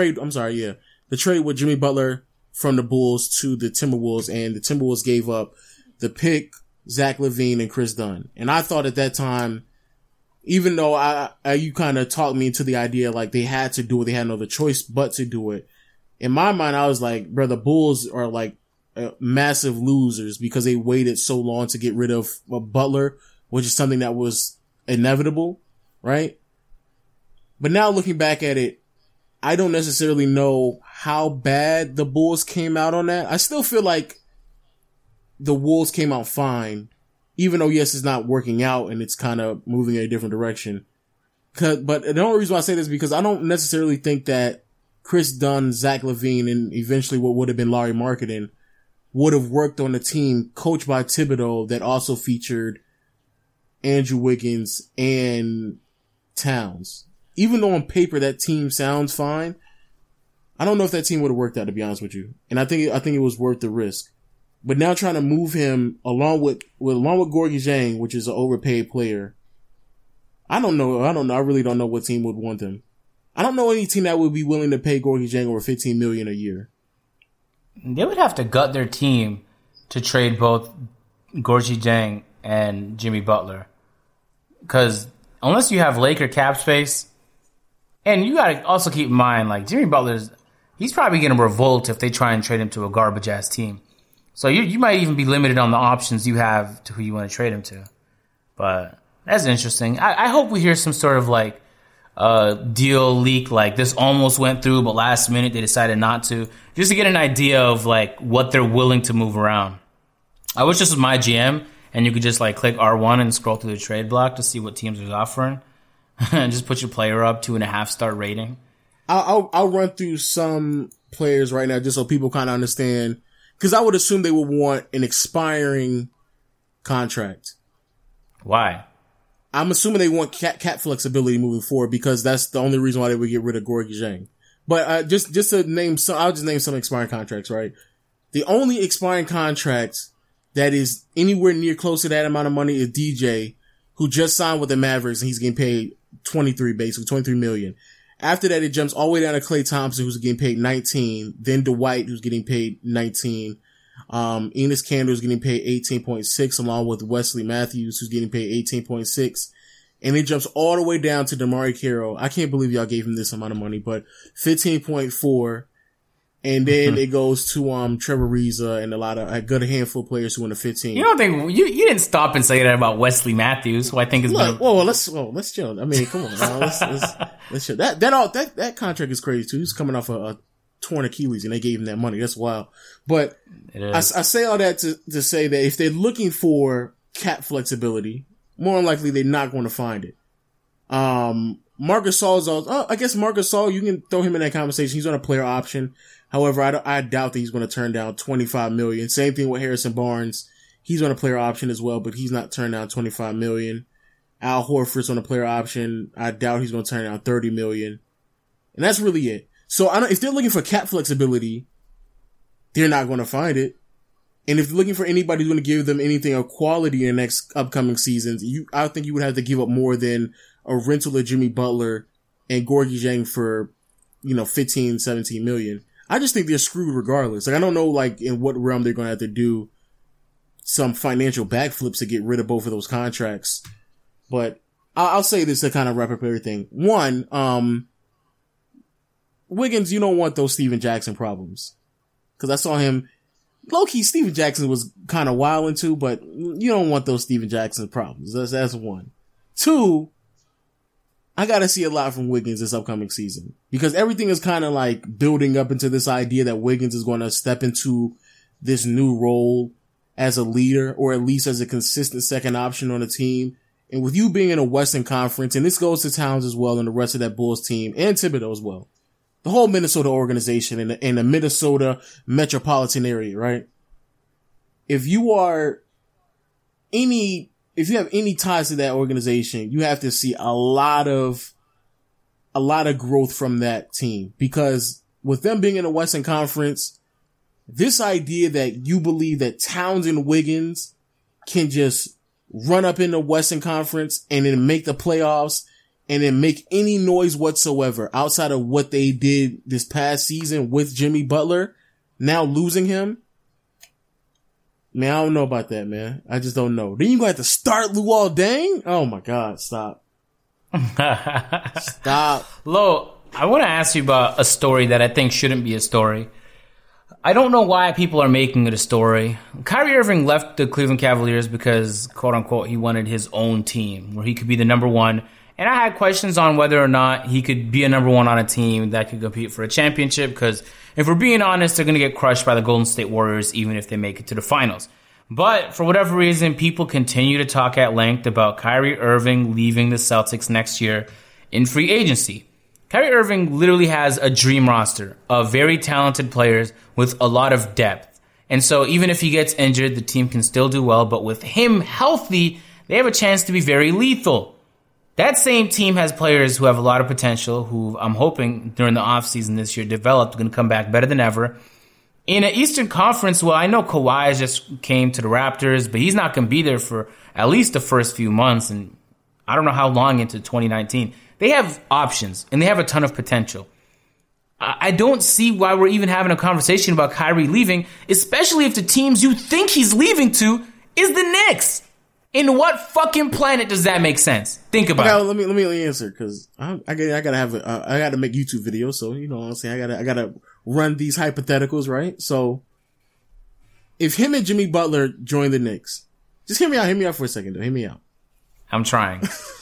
trade with Jimmy Butler from the Bulls to the Timberwolves, and the Timberwolves gave up the pick, Zach LaVine, and Chris Dunn. And I thought at that time, even though you kind of talked me into the idea like they had to do it, they had no other choice but to do it. In my mind, I was like, bro, the Bulls are like massive losers because they waited so long to get rid of Butler, which is something that was inevitable, right? But now looking back at it, I don't necessarily know how bad the Bulls came out on that. I still feel like the Wolves came out fine, even though, yes, it's not working out and it's kind of moving in a different direction. But the only reason why I say this is because I don't necessarily think that Chris Dunn, Zach LaVine, and eventually what would have been Larry Marketing would have worked on a team coached by Thibodeau that also featured Andrew Wiggins and Towns. Even though on paper that team sounds fine, I don't know if that team would have worked out, to be honest with you. And I think it was worth the risk. But now trying to move him along with Gorgui Dieng, which is an overpaid player, I don't know. I really don't know what team would want him. I don't know any team that would be willing to pay Gorgui Dieng over $15 million a year. They would have to gut their team to trade both Gorgui Dieng and Jimmy Butler. Because unless you have Laker cap space, and you gotta also keep in mind, like, Jimmy he's probably gonna revolt if they try and trade him to a garbage ass team. So you might even be limited on the options you have to who you want to trade him to. But that's interesting. I hope we hear some sort of like deal leak, like this almost went through, but last minute they decided not to, just to get an idea of like what they're willing to move around. I wish this was my GM and you could just like click R1 and scroll through the trade block to see what teams are offering and just put your player up 2.5-star rating. I'll run through some players right now just so people kind of understand. Because I would assume they would want an expiring contract. Why? I'm assuming they want cap flexibility moving forward because that's the only reason why they would get rid of Gorgui Dieng. But just to name some, I'll just name some expiring contracts, right? The only expiring contract that is anywhere near close to that amount of money is DJ, who just signed with the Mavericks, and he's getting paid 23 million. After that, it jumps all the way down to Klay Thompson, who's getting paid 19. Then Dwight, who's getting paid 19. Enes Kanter is getting paid 18.6, along with Wesley Matthews, who's getting paid 18.6. And it jumps all the way down to DeMarre Carroll. I can't believe y'all gave him this amount of money, but 15.4. And then it goes to Trevor Ariza and a good handful of players who went to 15. You don't think you didn't stop and say that about Wesley Matthews, who I think is let's chill. I mean, come on, now. Let's chill. That contract is crazy too. He's coming off a torn Achilles, and they gave him that money. That's wild. But I say all that to say that if they're looking for cap flexibility, more than likely they're not going to find it. Marc Gasol I guess Marc Gasol, you can throw him in that conversation. He's on a player option. However, I doubt that he's going to turn down $25 million. Same thing with Harrison Barnes. He's on a player option as well, but he's not turning down $25 million. Al Horford's on a player option. I doubt he's going to turn down $30 million. And that's really it. So if they're looking for cap flexibility, they're not going to find it. And if they're looking for anybody who's going to give them anything of quality in the next upcoming seasons, I think you would have to give up more than a rental of Jimmy Butler and Gorgui Dieng for, 15, 17 million. I just think they're screwed regardless. Like, I don't know, in what realm they're going to have to do some financial backflips to get rid of both of those contracts. But I'll say this to kind of wrap up everything. One, Wiggins, you don't want those Steven Jackson problems. Cause I saw him, low-key, Steven Jackson was kind of wilding too, but you don't want those Steven Jackson problems. That's one. Two, I gotta see a lot from Wiggins this upcoming season because everything is kind of building up into this idea that Wiggins is going to step into this new role as a leader or at least as a consistent second option on the team. And with you being in a Western Conference, and this goes to Towns as well and the rest of that Bulls team and Thibodeau as well, the whole Minnesota organization in the Minnesota metropolitan area, right? If you have any ties to that organization, you have to see a lot of growth from that team because with them being in the Western Conference, this idea that you believe that Towns and Wiggins can just run up in the Western Conference and then make the playoffs and then make any noise whatsoever outside of what they did this past season with Jimmy Butler, now losing him. Man, I don't know about that, man. I just don't know. Then you gonna have to start Luol Deng? Oh my God, stop. Stop. Lo, I want to ask you about a story that I think shouldn't be a story. I don't know why people are making it a story. Kyrie Irving left the Cleveland Cavaliers because, quote unquote, he wanted his own team where he could be the number one. And I had questions on whether or not he could be a number one on a team that could compete for a championship because if we're being honest, they're going to get crushed by the Golden State Warriors even if they make it to the finals. But for whatever reason, people continue to talk at length about Kyrie Irving leaving the Celtics next year in free agency. Kyrie Irving literally has a dream roster of very talented players with a lot of depth. And so even if he gets injured, the team can still do well. But with him healthy, they have a chance to be very lethal. That same team has players who have a lot of potential, who I'm hoping during the offseason this year developed, going to come back better than ever. In an Eastern Conference, well, I know Kawhi just came to the Raptors, but he's not going to be there for at least the first few months, and I don't know how long into 2019. They have options, and they have a ton of potential. I don't see why we're even having a conversation about Kyrie leaving, especially if the teams you think he's leaving to is the Knicks. In what fucking planet does that make sense? Think about it. Let me answer because I gotta make YouTube videos. So you know what I'm saying. I gotta run these hypotheticals, right? So if him and Jimmy Butler join the Knicks, just hear me out for a second. Though. Hear me out. I'm trying.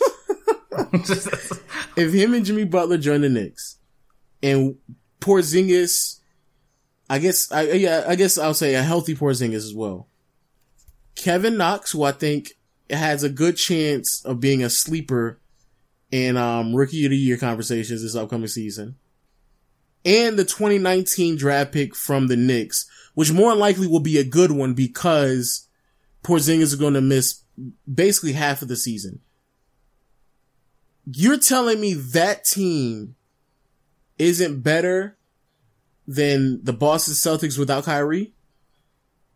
If him and Jimmy Butler join the Knicks and Porzingis, I guess I'll say a healthy Porzingis as well. Kevin Knox, who I think has a good chance of being a sleeper in Rookie of the Year conversations this upcoming season. And the 2019 draft pick from the Knicks, which more than likely will be a good one because Porzingis is going to miss basically half of the season. You're telling me that team isn't better than the Boston Celtics without Kyrie?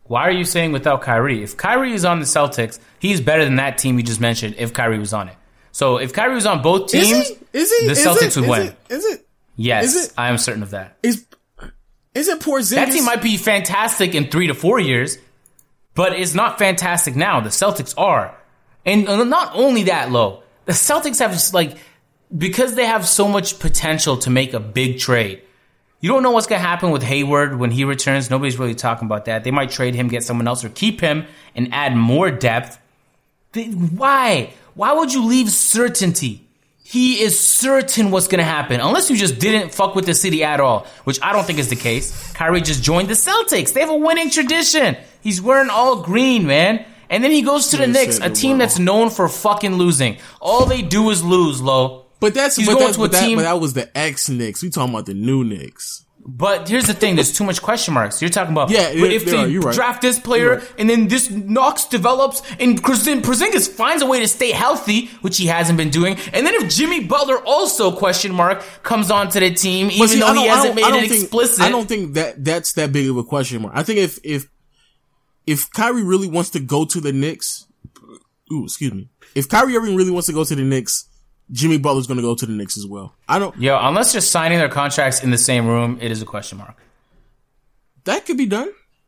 Why are you saying without Kyrie? If Kyrie is on the Celtics, he's better than that team you just mentioned if Kyrie was on it. So if Kyrie was on both teams, the Celtics would win. Is it? Yes, I am certain of that. Is it Porzingis? That team might be fantastic in 3 to 4 years, but it's not fantastic now. The Celtics are. And not only that, Lo, the Celtics have, like, because they have so much potential to make a big trade. You don't know what's going to happen with Hayward when he returns. Nobody's really talking about that. They might trade him, get someone else, or keep him and add more depth. Why? Why would you leave certainty? He is certain what's going to happen. Unless you just didn't fuck with the city at all, which I don't think is the case. Kyrie just joined the Celtics. They have a winning tradition. He's wearing all green, man. And then he goes to the Knicks, a team that's known for fucking losing. All they do is lose, Lo. But that was the ex-Knicks. We talking about the new Knicks. But here's the thing: there's too much question marks. You're talking about, but if they draft this player and then this Knox develops and Porzingis finds a way to stay healthy, which he hasn't been doing, and then if Jimmy Butler also comes onto the team, even though he hasn't made it explicit. I don't think that's that big of a question mark. I think if Kyrie really wants to go to the Knicks, if Kyrie Irving really wants to go to the Knicks, Jimmy Butler's going to go to the Knicks as well. Unless you're signing their contracts in the same room, it is a question mark. That could be done.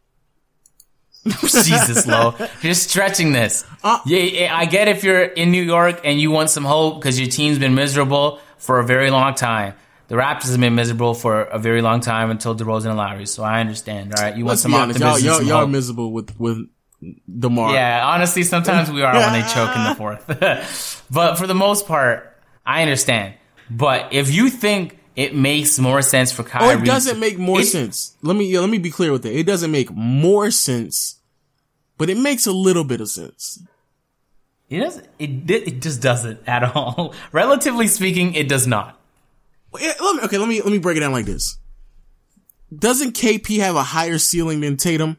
Jesus, Lo. You're stretching this. I get if you're in New York and you want some hope because your team's been miserable for a very long time. The Raptors have been miserable for a very long time until DeRozan and Lowry, so I understand. All right, you want some optimism. Y'all are miserable with DeMar. Yeah, honestly, sometimes we are when they choke in the fourth. But for the most part, I understand. But if you think it makes more sense for Kyrie, it doesn't make more sense. Let me be clear with that. It doesn't make more sense, but it makes a little bit of sense. It doesn't. It just doesn't at all. Relatively speaking, it does not. Let me break it down like this. Doesn't KP have a higher ceiling than Tatum?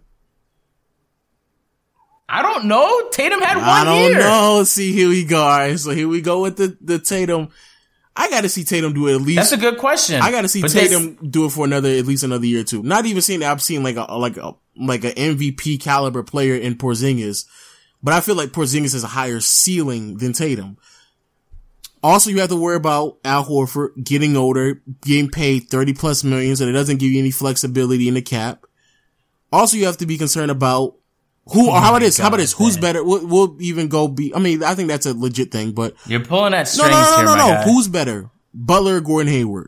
I don't know. Tatum had 1 year. I don't know. See, here we go. All right, so here we go with the Tatum. I got to see Tatum do it at least. That's a good question. I got to see Tatum do it for at least another year or two. Not even saying that I've seen like a MVP caliber player in Porzingis, but I feel like Porzingis has a higher ceiling than Tatum. Also, you have to worry about Al Horford getting older, getting paid $30+ million, so it doesn't give you any flexibility in the cap. Also, you have to be concerned about how about this? Who's better? We'll even go I think that's a legit thing, but you're pulling at strings here, my guy. Who's better? Butler or Gordon Hayward?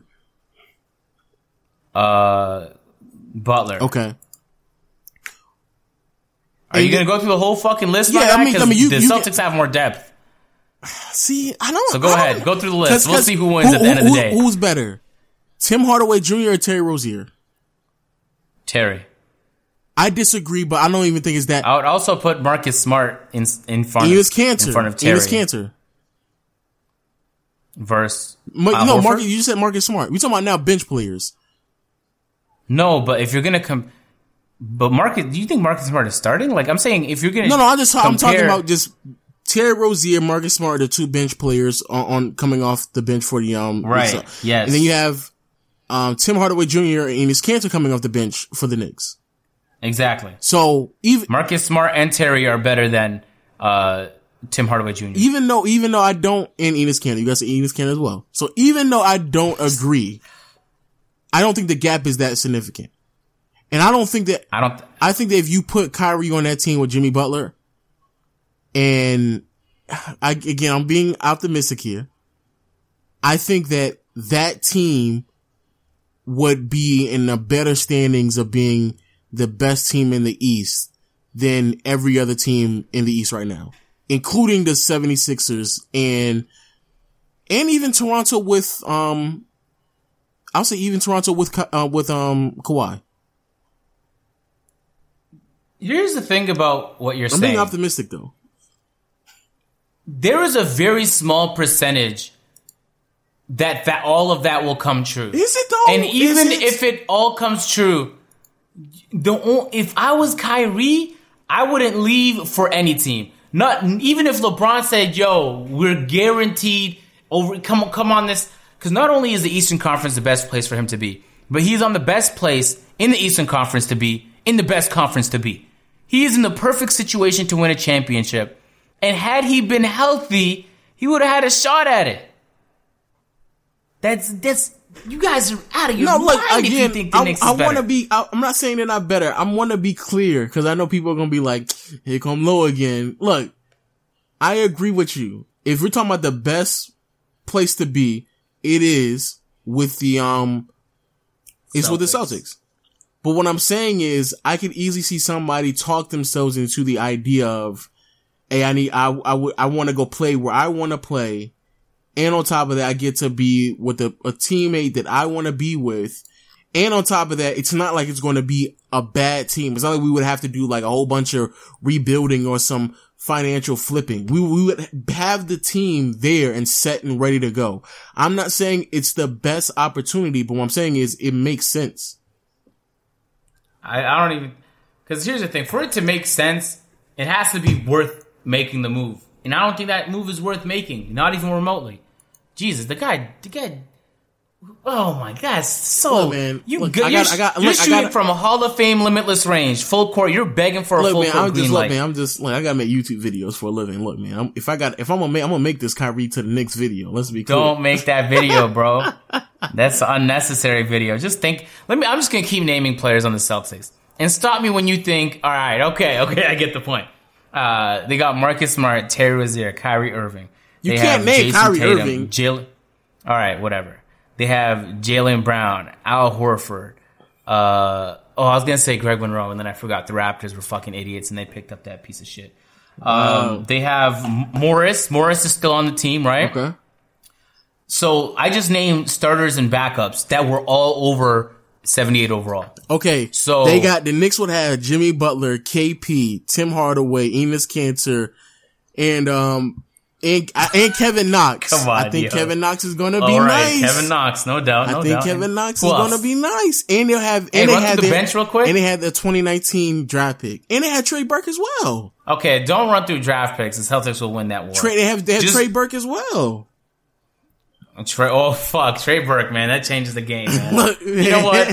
Butler. Okay. Are you going to go through the whole fucking list? Yeah, the Celtics have more depth. See, I don't. So go ahead, go through the list. We'll see who wins at the end of the day. Who's better? Tim Hardaway Jr. or Terry Rozier? Terry. I disagree, but I don't even think it's that. I would also put Marcus Smart in front of Terry. Enes Kanter. Marcus. You just said Marcus Smart. We talking about now bench players. No, but if you're gonna but Marcus, do you think Marcus Smart is starting? Like I'm saying, if you're gonna I'm talking about just Terry Rozier, Marcus Smart, the two bench players on coming off the bench for the right. Yes, and then you have Tim Hardaway Jr. and Enes Kanter coming off the bench for the Knicks. Exactly. So even Marcus Smart and Terry are better than Tim Hardaway Jr. Even though I don't, and Enes Kanter, you guys say Enes Kanter as well. So even though I don't agree, I don't think the gap is that significant. And I think that if you put Kyrie on that team with Jimmy Butler, and I'm being optimistic here, I think that team would be in the better standings of being the best team in the East than every other team in the East right now, including the 76ers and even Toronto with, I'll say even Toronto with Kawhi. Here's the thing about what you're saying. I'm being optimistic though. There is a very small percentage that all of that will come true. Is it though? And even if it all comes true, if I was Kyrie, I wouldn't leave for any team. Not even if LeBron said, "Yo, we're guaranteed come on this." Because not only is the Eastern Conference the best place for him to be, but he's on the best place in the Eastern Conference to be in the best conference to be. He is in the perfect situation to win a championship. And had he been healthy, he would have had a shot at it. That's you guys are out of your mind if you think the Knicks is better. I'm not saying they're not better. I want to be clear because I know people are going to be like, here come low again. Look, I agree with you. If we're talking about the best place to be, it is with the, it's with the Celtics. But what I'm saying is I could easily see somebody talk themselves into the idea of, hey, I want to go play where I want to play. And on top of that, I get to be with a teammate that I want to be with. And on top of that, it's not like it's going to be a bad team. It's not like we would have to do like a whole bunch of rebuilding or some financial flipping. We would have the team there and set and ready to go. I'm not saying it's the best opportunity, but what I'm saying is it makes sense. I don't even, because here's the thing. For it to make sense, it has to be worth making the move. And I don't think that move is worth making, not even remotely. Jesus, the guy, oh my God, so, look, man, you're shooting from a Hall of Fame limitless range, full court, you're begging for a full court green light. Man, I gotta make YouTube videos for a living. Look, man, I'm gonna make this Kyrie to the Knicks video. Let's be clear. Don't make that video, bro. That's an unnecessary video. Just think, I'm just gonna keep naming players on the Celtics. And stop me when you think, alright, okay, I get the point. They got Marcus Smart, Terry Rozier, Kyrie Irving. You can't name Kyrie Irving. All right, whatever. They have Jaylen Brown, Al Horford. I was gonna say Greg Monroe, and then I forgot. The Raptors were fucking idiots, and they picked up that piece of shit. They have Morris. Morris is still on the team, right? Okay. So I just named starters and backups that were all over 78 overall. Okay, so they got the Knicks would have Jimmy Butler, KP, Tim Hardaway, Enes Kanter, and Kevin Knox. Come on, I think Kevin Knox is going to be all right, nice. Kevin Knox, no doubt. I think Kevin Knox is going to be nice. And they'll have, and they had the bench real quick. And they had the 2019 draft pick, and they had Trey Burke as well. Okay, don't run through draft picks. The Celtics will win that war. They have Trey Burke as well. Trey Burke, man, that changes the game, man. Look, you know what?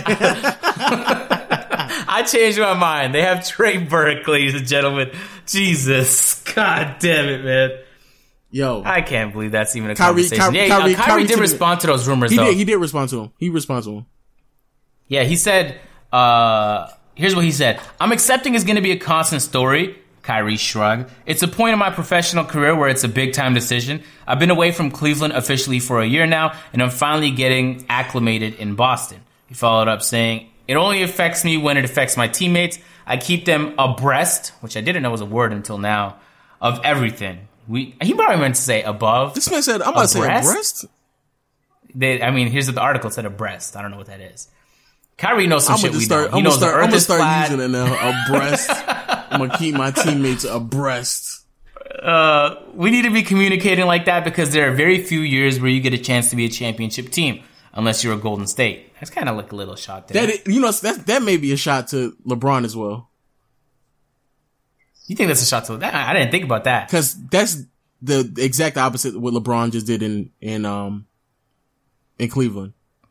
I changed my mind. They have Trey Burke, ladies and gentlemen. Jesus, God damn it, man. Yo, I can't believe that's even a conversation. Kyrie did respond to those rumors, though. He did respond to him. He responded to him. Yeah, he said, here's what he said. I'm accepting is going to be a constant story. Kyrie shrugged. It's a point in my professional career where it's a big-time decision. I've been away from Cleveland officially for a year now, and I'm finally getting acclimated in Boston. He followed up saying, it only affects me when it affects my teammates. I keep them abreast, which I didn't know was a word until now, of everything. He probably meant to say above. This man said, I'm about to say abreast? Here's what the article said, abreast. I don't know what that is. Kyrie knows some shit we don't. I'm going to start using it now, abreast. I'm going to keep my teammates abreast. We need to be communicating like that because there are very few years where you get a chance to be a championship team, unless you're a Golden State. That's kind of like a little shot there. That may be a shot to LeBron as well. You think that's a shot to that? I didn't think about that. Because that's the exact opposite of what LeBron just did in Cleveland.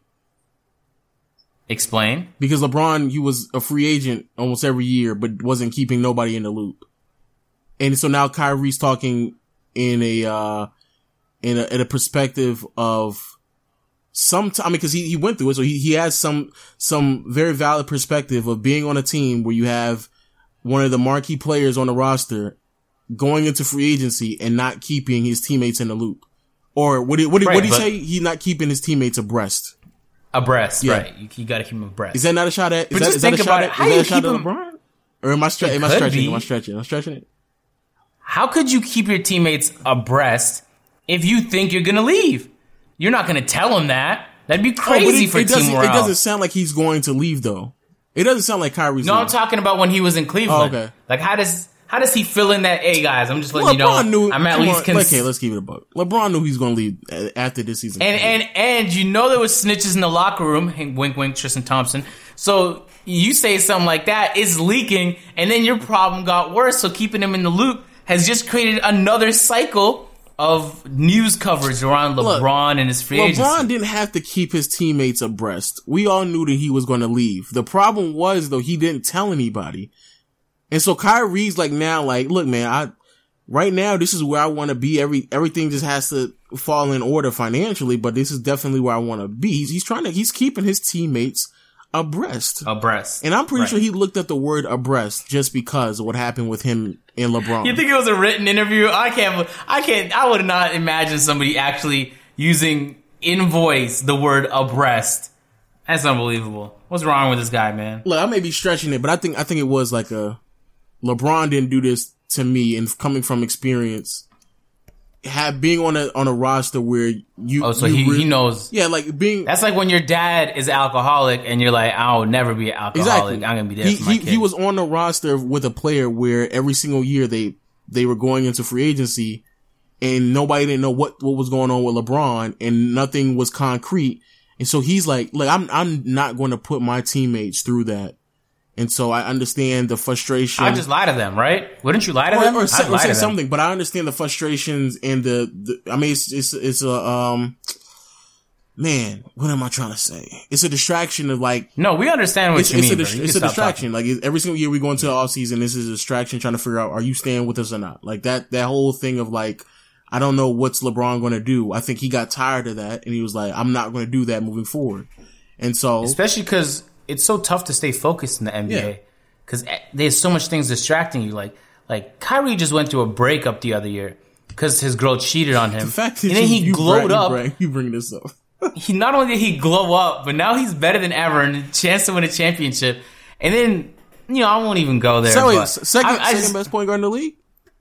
Explain. Because LeBron, he was a free agent almost every year, but wasn't keeping nobody in the loop. And so now Kyrie's talking in a perspective of because he went through it, so he has some very valid perspective of being on a team where you have one of the marquee players on the roster going into free agency and not keeping his teammates in the loop. Or what did he say? He's not keeping his teammates abreast. Abreast, yeah. Right. You got to keep him abreast. Is that not a shot at? Is that a shot at LeBron? Or am I stretching? Am I stretching it? How could you keep your teammates abreast if you think you're going to leave? You're not going to tell them that. That'd be crazy for team morale. It doesn't sound like he's going to leave, though. It doesn't sound like Kyrie's leaving. I'm talking about when he was in Cleveland. Oh, okay. Like, how does he fill in that? Hey guys, I'm just letting you know. I'm at least. Let's keep it a buck. LeBron knew he's going to leave after this season. And there was snitches in the locker room. Wink, wink, Tristan Thompson. So you say something like that, it's leaking, and then your problem got worse. So keeping him in the loop has just created another cycle of news coverage around LeBron and his free agency. LeBron didn't have to keep his teammates abreast. We all knew that he was going to leave. The problem was, though, he didn't tell anybody. And so Kyrie's like now, like, look, man, right now, this is where I want to be. Everything just has to fall in order financially, but this is definitely where I want to be. He's keeping his teammates abreast. And I'm pretty sure he looked at the word abreast just because of what happened with him and LeBron. You think it was a written interview? I would not imagine somebody actually using in voice the word abreast. That's unbelievable. What's wrong with this guy, man? Look, I may be stretching it, but I think it was like LeBron didn't do this to me, and coming from experience, being on a roster where he knows. Yeah, like being. That's like when your dad is alcoholic and you're like, I'll never be an alcoholic. Exactly. I'm gonna be there for my kid. He was on the roster with a player where every single year they were going into free agency, and nobody didn't know what was going on with LeBron, and nothing was concrete. And so he's like, look, I'm not going to put my teammmates through that. And so I understand the frustration. I'd just lie to them, right? Wouldn't you lie to them? Or say something, but I understand the frustrations and I mean, it's a, man, what am I trying to say? It's a distraction of like. No, we understand what you mean. It's a distraction. Like every single year we go into the off season, this is a distraction trying to figure out, are you staying with us or not? Like that whole thing of like, I don't know what's LeBron going to do. I think he got tired of that and he was like, I'm not going to do that moving forward. And so. Especially because it's so tough to stay focused in the NBA because there's so much things distracting you. Like Kyrie just went through a breakup the other year because his girl cheated on him. The fact that and then he glowed up. You bring this up. He not only did he glow up, but now he's better than ever and a chance to win a championship. And then, I won't even go there. So but second best point guard in the league?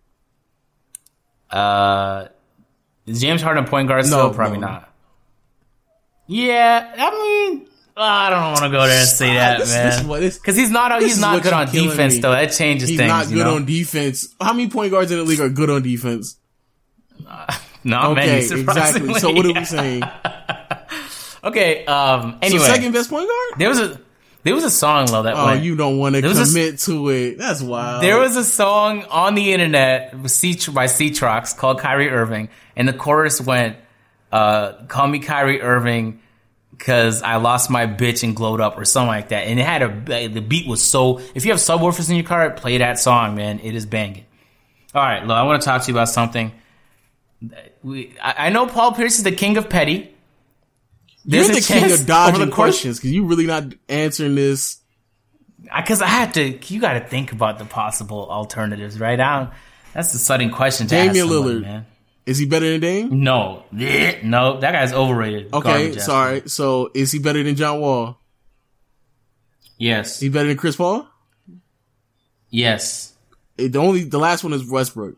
Is James Harden point guard still? Probably not. Yeah, I mean, I don't want to go there and say that, man. Because he's not good on defense, though. That changes things. He's not good on defense. How many point guards in the league are good on defense? Not many, surprisingly. Exactly. So what are we saying? Okay, anyway. So second best point guard? There was a song, though, that went. Oh, you don't want to commit to it. That's wild. There was a song on the internet by Cetrox called Kyrie Irving, and the chorus went, call me Kyrie Irving because I lost my bitch and glowed up or something like that. And it had the beat was so, if you have subwoofers in your car, play that song, man. It is banging. All right, Lo, I want to talk to you about something. I know Paul Pierce is the king of petty. You're the king of dodging questions because you're really not answering this. Because I had to, you got to think about the possible alternatives, right? That's the sudden question to Damian ask somebody, Lillard. Man. Is he better than Dame? No, that guy's overrated. Okay, sorry. So is he better than John Wall? Yes. He better than Chris Paul? Yes. The last one is Westbrook.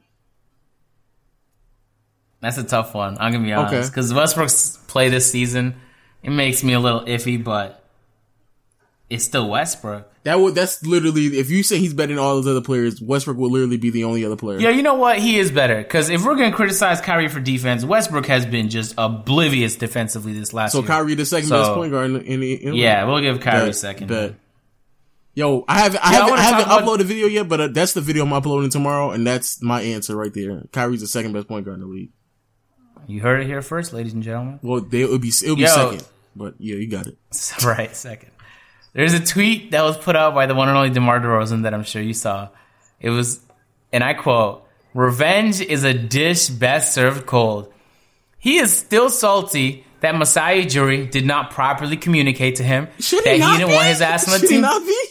That's a tough one. I'm gonna be honest because Westbrook's play this season, it makes me a little iffy, but it's still Westbrook. That's literally, if you say he's better than all those other players, Westbrook will literally be the only other player. Yeah, you know what? He is better. Because if we're going to criticize Kyrie for defense, Westbrook has been just oblivious defensively this last year. So Kyrie the second best point guard in the yeah, we'll give Kyrie second. Bet. Yo, I haven't uploaded a video yet, but that's the video I'm uploading tomorrow, and that's my answer right there. Kyrie's the second best point guard in the league. You heard it here first, ladies and gentlemen. Well, it'll be second, but yeah, you got it. Right, second. There's a tweet that was put out by the one and only DeMar DeRozan that I'm sure you saw. It was, and I quote, "Revenge is a dish best served cold." He is still salty that Masai Ujiri did not properly communicate to him that he didn't want his ass on the team. Should he not be?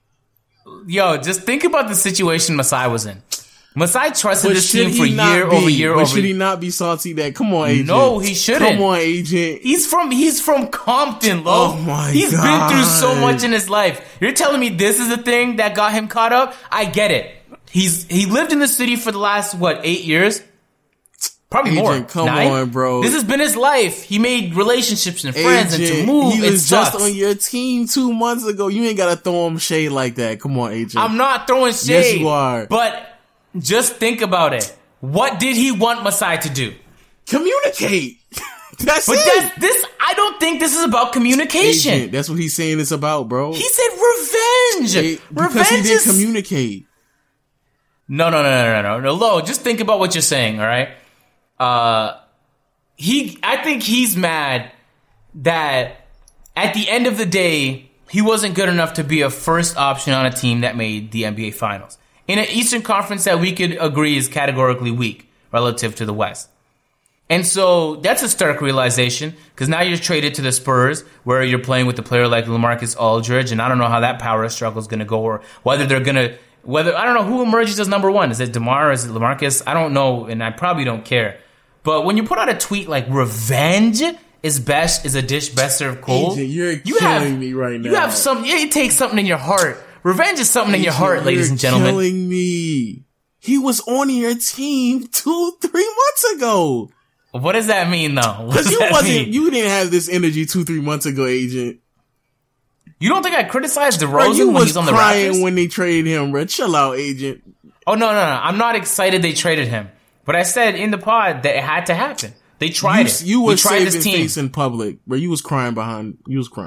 Yo, just think about the situation Masai was in. Masai trusted this team for year over year. Should he not be salty that? Come on, agent. No, he shouldn't. Come on, agent. He's from Compton, Lo. Oh my God. He's been through so much in his life. You're telling me this is the thing that got him caught up? I get it. He lived in the city for the last 8 years? Probably agent, more. Come 9? on, bro. This has been his life. He made relationships and friends and to move. He was just on your team 2 months ago. You ain't gotta throw him shade like that. Come on, agent. I'm not throwing shade. Yes, you are. But just think about it. What did he want Masai to do? Communicate. That's but it. I don't think this is about communication. Agent, that's what he's saying it's about, bro. He said revenge. Because he didn't communicate. No. Lo, just think about what you're saying, all right? I think he's mad that at the end of the day, he wasn't good enough to be a first option on a team that made the NBA Finals. in an Eastern Conference that we could agree is categorically weak relative to the West. And so that's a stark realization, because now you're traded to the Spurs, where you're playing with a player like LaMarcus Aldridge, and I don't know how that power struggle is going to go, or whether they're going to, I don't know who emerges as number one. Is it DeMar? Is it LaMarcus? I don't know, and I probably don't care. But when you put out a tweet like revenge is a dish best served cold, Agent, you're killing me right now. You have it takes something in your heart. Revenge is something in your heart, ladies and gentlemen. You're killing me. He was on your team 2-3 months ago. What does that mean, though? Because you didn't have this energy 2-3 months ago, Agent. You don't think I criticized DeRozan when he's on the Raptors? You was crying when they traded him, bro. Chill out, Agent. Oh, no. I'm not excited they traded him. But I said in the pod that it had to happen. They tried it. You were saving face in public, bro. You was crying, bro.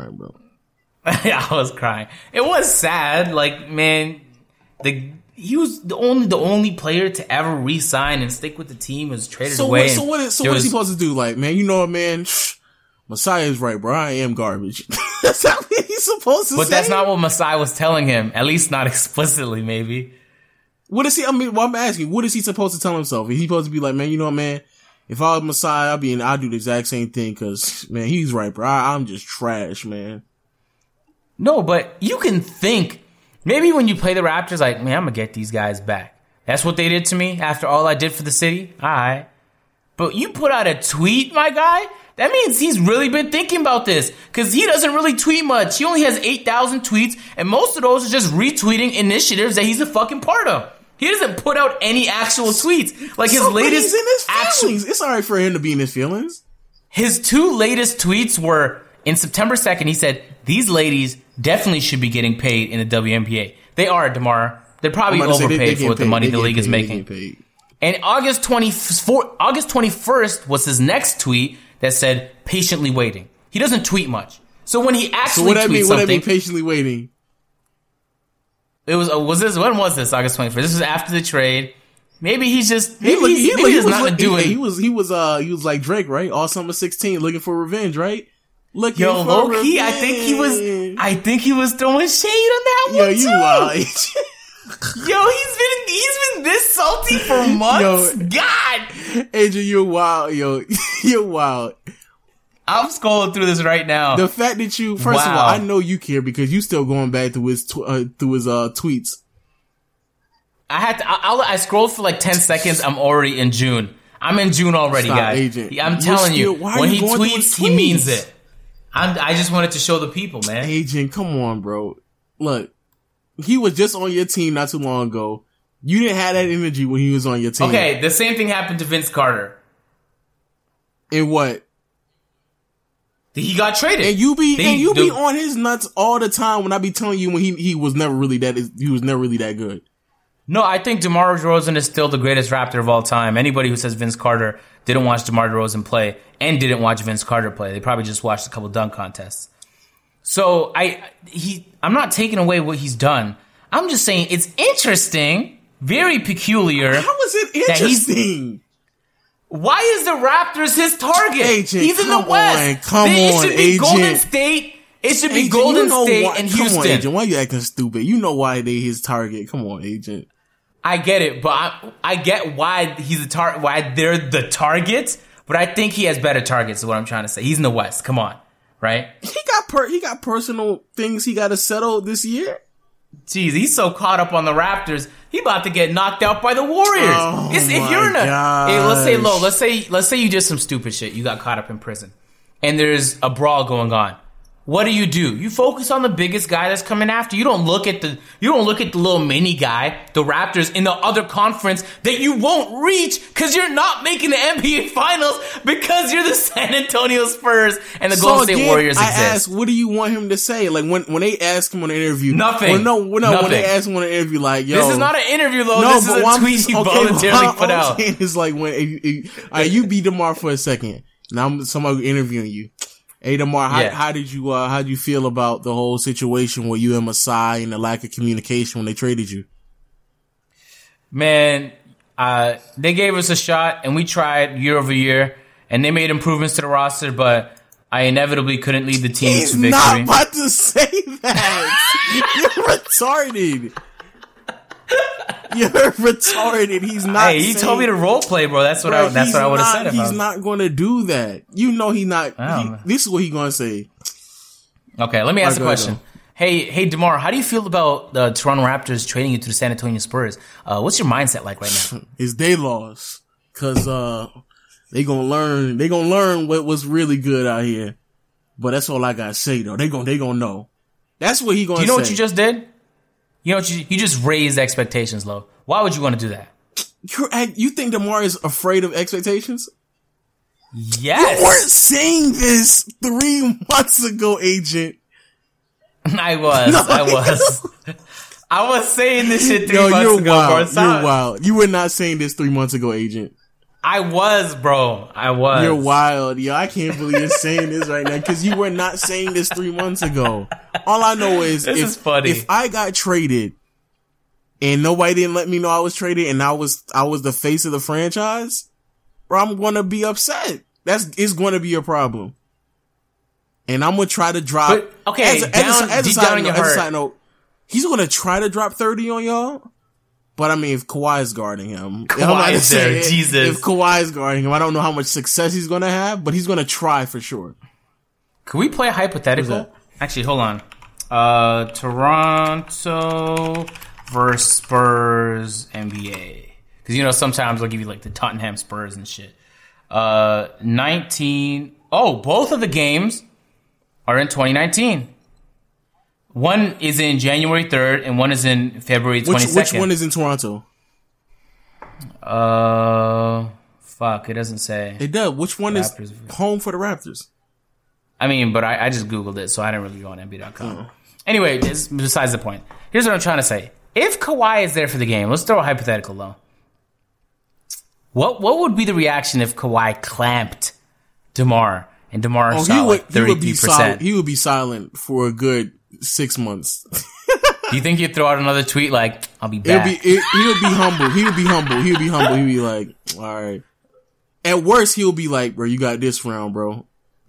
Yeah, I was crying. It was sad. Like, man, he was the only player to ever re-sign and stick with the team, was traded away. So what is he supposed to do? Like, man, you know what, man? Masai is right, bro. I am garbage. That's how he's supposed to say. But that's not what Masai was telling him. At least not explicitly, maybe. What is he? I mean, I'm asking, what is he supposed to tell himself? Is he supposed to be like, man, you know what, man? If I was Masai, I'd do the exact same thing, because, man, he's right, bro. I'm just trash, man. No, but you can think, maybe when you play the Raptors, like, man, I'm going to get these guys back. That's what they did to me after all I did for the city. All right. But you put out a tweet, my guy, that means he's really been thinking about this, because he doesn't really tweet much. He only has 8,000 tweets, and most of those are just retweeting initiatives that he's a fucking part of. He doesn't put out any actual tweets. Like his latest, he's in his feelings. It's all right for him to be in his feelings. His two latest tweets were in September 2nd. He said, "These ladies definitely should be getting paid in the WNBA. They are, DeMar. They're probably overpaid for what the money the league is making." And August 21st was his next tweet that said, "Patiently waiting." He doesn't tweet much. So when he actually tweets something, what that mean? Patiently waiting. It was when was this? August 21st. This was after the trade. Maybe he's just he was like Drake, right? All summer 16, looking for revenge, right? Low key, I think he was throwing shade on that one. You wild. Yo, he's been this salty for months. God, Adrian, you're wild. Yo, you're wild. I'm scrolling through this right now. The fact that you, first of all, I know you care because you still going back to his tweets. I scrolled for like 10 seconds. I'm already in June. I'm in June already, guys. Agent. I'm telling you, when he tweets, he means it. I just wanted to show the people, man. Agent, come on, bro. Look, he was just on your team not too long ago. You didn't have that energy when he was on your team. Okay, the same thing happened to Vince Carter. In what? He got traded. And you be on his nuts all the time when I be telling you when he was never really that good. No, I think DeMar DeRozan is still the greatest Raptor of all time. Anybody who says Vince Carter didn't watch DeMar DeRozan play and didn't watch Vince Carter play, they probably just watched a couple dunk contests. So I'm not taking away what he's done. I'm just saying it's interesting, very peculiar. How is it interesting? Why is the Raptors his target? Agent, he's in the West. It should be Golden State. It should be Golden State and Houston. Come on, Agent. Why you acting stupid? You know why they his target. Come on, Agent. I get it, but I get why he's the target. Why they're the target, but I think he has better targets. Is what I'm trying to say. He's in the West. Come on, right? He got personal things he got to settle this year. Jeez, he's so caught up on the Raptors. He about to get knocked out by the Warriors. Oh, if you're in let's say you did some stupid shit. You got caught up in prison, and there's a brawl going on. What do? You focus on the biggest guy that's coming after. You don't look at the little mini guy, the Raptors in the other conference that you won't reach because you're not making the NBA Finals because you're the San Antonio Spurs and the Golden State Warriors exist. I asked, what do you want him to say? Like when they ask him on an interview, nothing. Nothing. When they ask him on an interview, like, yo, this is not an interview though. No, this is a tweet he voluntarily put out. It's like when you be DeMar for a second. Now somebody interviewing you. Hey, DeMar, how did you feel about the whole situation with you and Masai and the lack of communication when they traded you? Man, they gave us a shot and we tried year over year and they made improvements to the roster, but I inevitably couldn't lead the team to victory. He's not about to say that. You're retarded. You're retarded. He's not. Hey, he told me to role play, bro. That's what I would have said. He's not going to do that. You know, he's not. This is what he's going to say. Okay, let me ask a question. Hey, DeMar, how do you feel about the Toronto Raptors trading you to the San Antonio Spurs? What's your mindset like right now? It's they loss. Cause, they gonna learn what's really good out here. But that's all I gotta say though. They gonna know. That's what he gonna say. Do you know what you just did? You know what you just raised expectations, Lo. Why would you want to do that? You think DeMar is afraid of expectations? Yes. You weren't saying this 3 months ago, Agent. I was saying this shit 3 months ago, wild. bro. You're wild. You were not saying this 3 months ago, Agent. I was, bro. I was. You're wild. Yo, I can't believe you're saying this right now because you were not saying this 3 months ago. All I know is is funny. If I got traded and nobody didn't let me know I was traded and I was the face of the franchise, bro, I'm gonna be upset. It's gonna be a problem. And I'm gonna try to drop. But, okay, as a side note, he's gonna try to drop 30 on y'all. But I mean, if Kawhi's guarding him, Jesus. If Kawhi's guarding him, I don't know how much success he's gonna have, but he's gonna try for sure. Can we play a hypothetical? Actually, hold on. Toronto versus Spurs NBA. Because you know sometimes they'll give you like the Tottenham Spurs and shit. 19. Oh, both of the games are in 2019. One is in January 3rd and one is in February 22nd. Which one is in Toronto? Fuck, it doesn't say. It does. Which one is home for the Raptors? I mean, but I just Googled it, so I didn't really go on NBA.com. Anyway, besides the point. Here's what I'm trying to say. If Kawhi is there for the game, let's throw a hypothetical though. What would be the reaction if Kawhi clamped DeMar and DeMar shot like 33%? He would be silent for a good 6 months. Do you think he'd throw out another tweet like, I'll be back? He would be humble. He would be be like, all right. At worst, he'll be like, bro, you got this round, bro.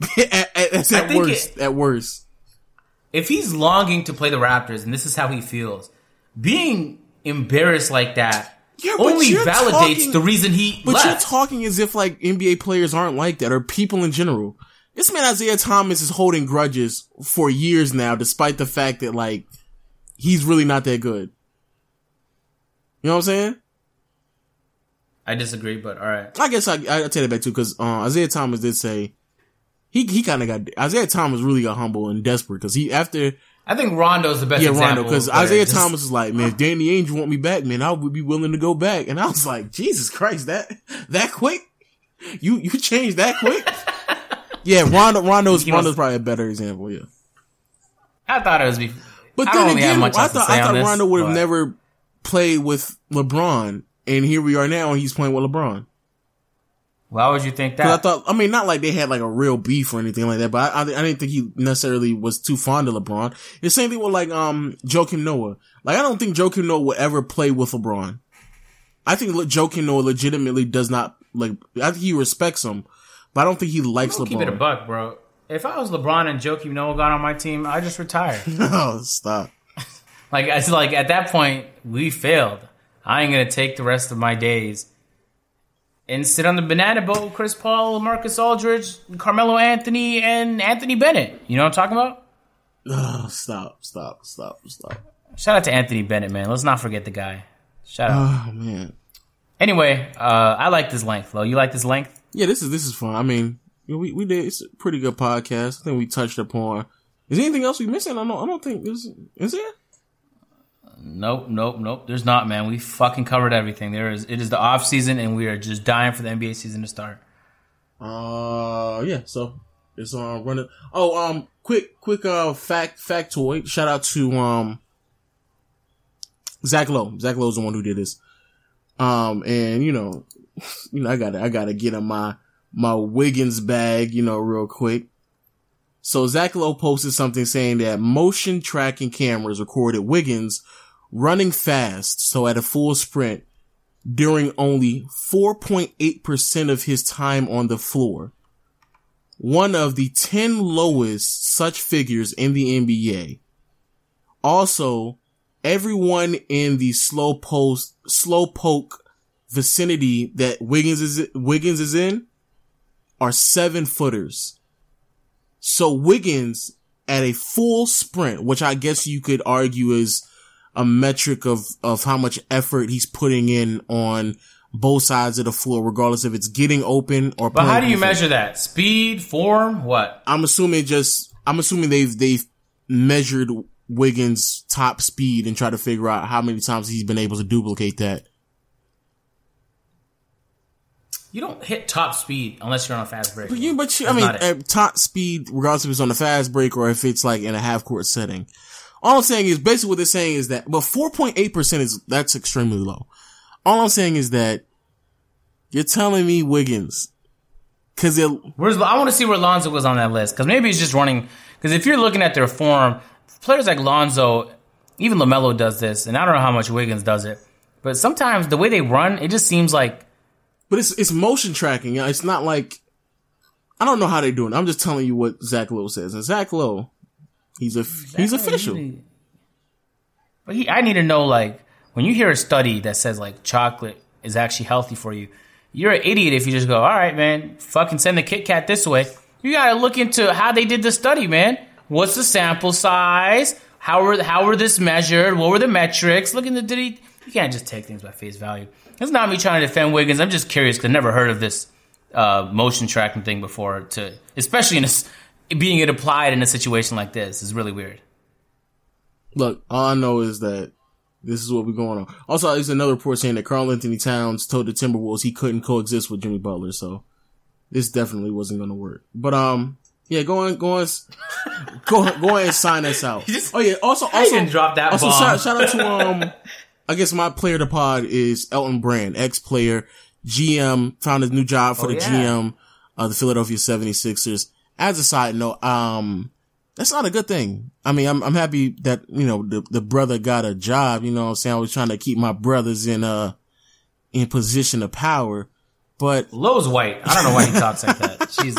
At worst. If he's longing to play the Raptors and this is how he feels, being embarrassed like that only validates the reason he left. You're talking as if like NBA players aren't like that or people in general. This man Isaiah Thomas is holding grudges for years now, despite the fact that like he's really not that good. You know what I'm saying? I disagree, but all right. I guess I take it back too because Isaiah Thomas did say he kind of got Isaiah Thomas really got humble and desperate because I think Rondo's the best example. Yeah, Rondo, because Isaiah Thomas is like, man, if Danny Ainge want me back, man, I would be willing to go back. And I was like, Jesus Christ, that quick? You changed that quick? Yeah, Rondo's probably a better example, yeah. I thought it was before. But then again, I thought Rondo would have never played with LeBron, and here we are now, and he's playing with LeBron. Why would you think that? I thought, I mean, not like they had like a real beef or anything like that, but I didn't think he necessarily was too fond of LeBron. The same thing with like, Joakim Noah. Like, I don't think Joakim Noah would ever play with LeBron. I think Joakim Noah legitimately does not, like, I think he respects him, but I don't think he likes LeBron. Keep it a buck, bro. If I was LeBron and Joakim Noah got on my team, I'd just retire. No, stop. Like at that point, we failed. I ain't gonna take the rest of my days and sit on the banana boat with Chris Paul, Marcus Aldridge, Carmelo Anthony, and Anthony Bennett. You know what I'm talking about? Oh, stop. Shout out to Anthony Bennett, man. Let's not forget the guy. Shout out. Oh, man. Anyway, I like this length, Flo. You like this length? Yeah, this is fun. I mean, we did. It's a pretty good podcast. I think we touched upon. Is there anything else we missing? I don't think is there? Nope. There's not, man. We fucking covered everything. It is the off season, and we are just dying for the NBA season to start. Yeah. So it's running. Oh, quick factoid. Shout out to Zach Lowe. Zach Lowe's the one who did this. And you know, I gotta get in my Wiggins bag, real quick. So Zach Lowe posted something saying that motion tracking cameras recorded Wiggins running fast, so at a full sprint, during only 4.8% of his time on the floor. One of the 10 lowest such figures in the NBA. Also, everyone in the slow poke vicinity that Wiggins is in are 7-footers. So Wiggins at a full sprint, which I guess you could argue is a metric of how much effort he's putting in on both sides of the floor, regardless if it's getting open or. But how do you measure that? Speed, form, what? I'm assuming they've measured Wiggins' top speed and try to figure out how many times he's been able to duplicate that. You don't hit top speed unless you're on a fast break. Top speed, regardless if it's on a fast break or if it's like in a half court setting. All I'm saying is basically what they're saying is that, but 4.8% that's extremely low. All I'm saying is that you're telling me Wiggins, I want to see where Lonzo was on that list, because maybe he's just running. Because if you're looking at their form, players like Lonzo, even LaMelo does this, and I don't know how much Wiggins does it, but sometimes the way they run, it just seems like. But it's motion tracking. It's not like, I don't know how they do it. I'm just telling you what Zach Lowe says. And Zach Lowe, he's official. But I need to know, like, when you hear a study that says like chocolate is actually healthy for you, you're an idiot if you just go, all right, man, fucking send the Kit Kat this way. You gotta look into how they did the study, man. What's the sample size? How were this measured? What were the metrics? You can't just take things by face value. It's not me trying to defend Wiggins. I'm just curious because I've never heard of this motion tracking thing before. Especially being it applied in a situation like this is really weird. Look, all I know is that this is what we're going on. Also, there's another report saying that Karl Anthony Towns told the Timberwolves he couldn't coexist with Jimmy Butler, so this definitely wasn't going to work. But yeah, go on and sign us out. Also, drop that also bomb. Shout out to I guess my player of the pod is Elton Brand, ex-player, GM, found a new job for GM of the Philadelphia 76ers. As a side note, that's not a good thing. I mean, I'm happy that, the brother got a job, you know what I'm saying? I was trying to keep my brothers in position of power, but. Lowe's white. I don't know why he talks like that. Jeez.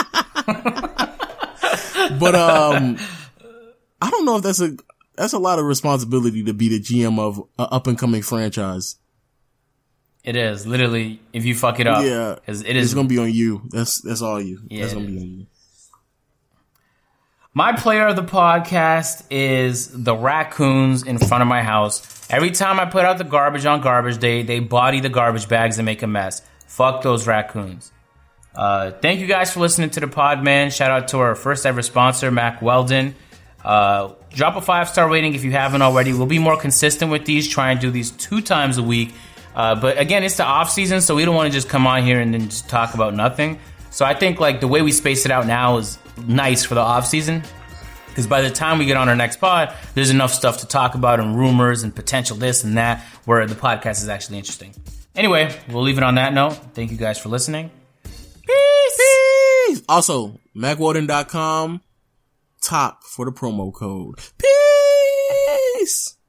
But, I don't know if that's a lot of responsibility to be the GM of an up-and-coming franchise. It is. Literally, if you fuck it up. Yeah. It's going to be on you. That's all you. Yeah, that's going to be on you. My player of the podcast is the raccoons in front of my house. Every time I put out the garbage on garbage day, they body the garbage bags and make a mess. Fuck those raccoons. Thank you guys for listening to the pod, man. Shout out to our first ever sponsor, Mack Weldon. Drop a 5-star rating if you haven't already. We'll be more consistent with these. Try and do these 2 times a week. But again, it's the off season, so we don't want to just come on here and then just talk about nothing. So I think like the way we space it out now is nice for the off season, because by the time we get on our next pod, there's enough stuff to talk about and rumors and potential this and that, where the podcast is actually interesting. Anyway, we'll leave it on that note. Thank you guys for listening. Peace. Also, MackWeldon.com, top for the promo code. Peace.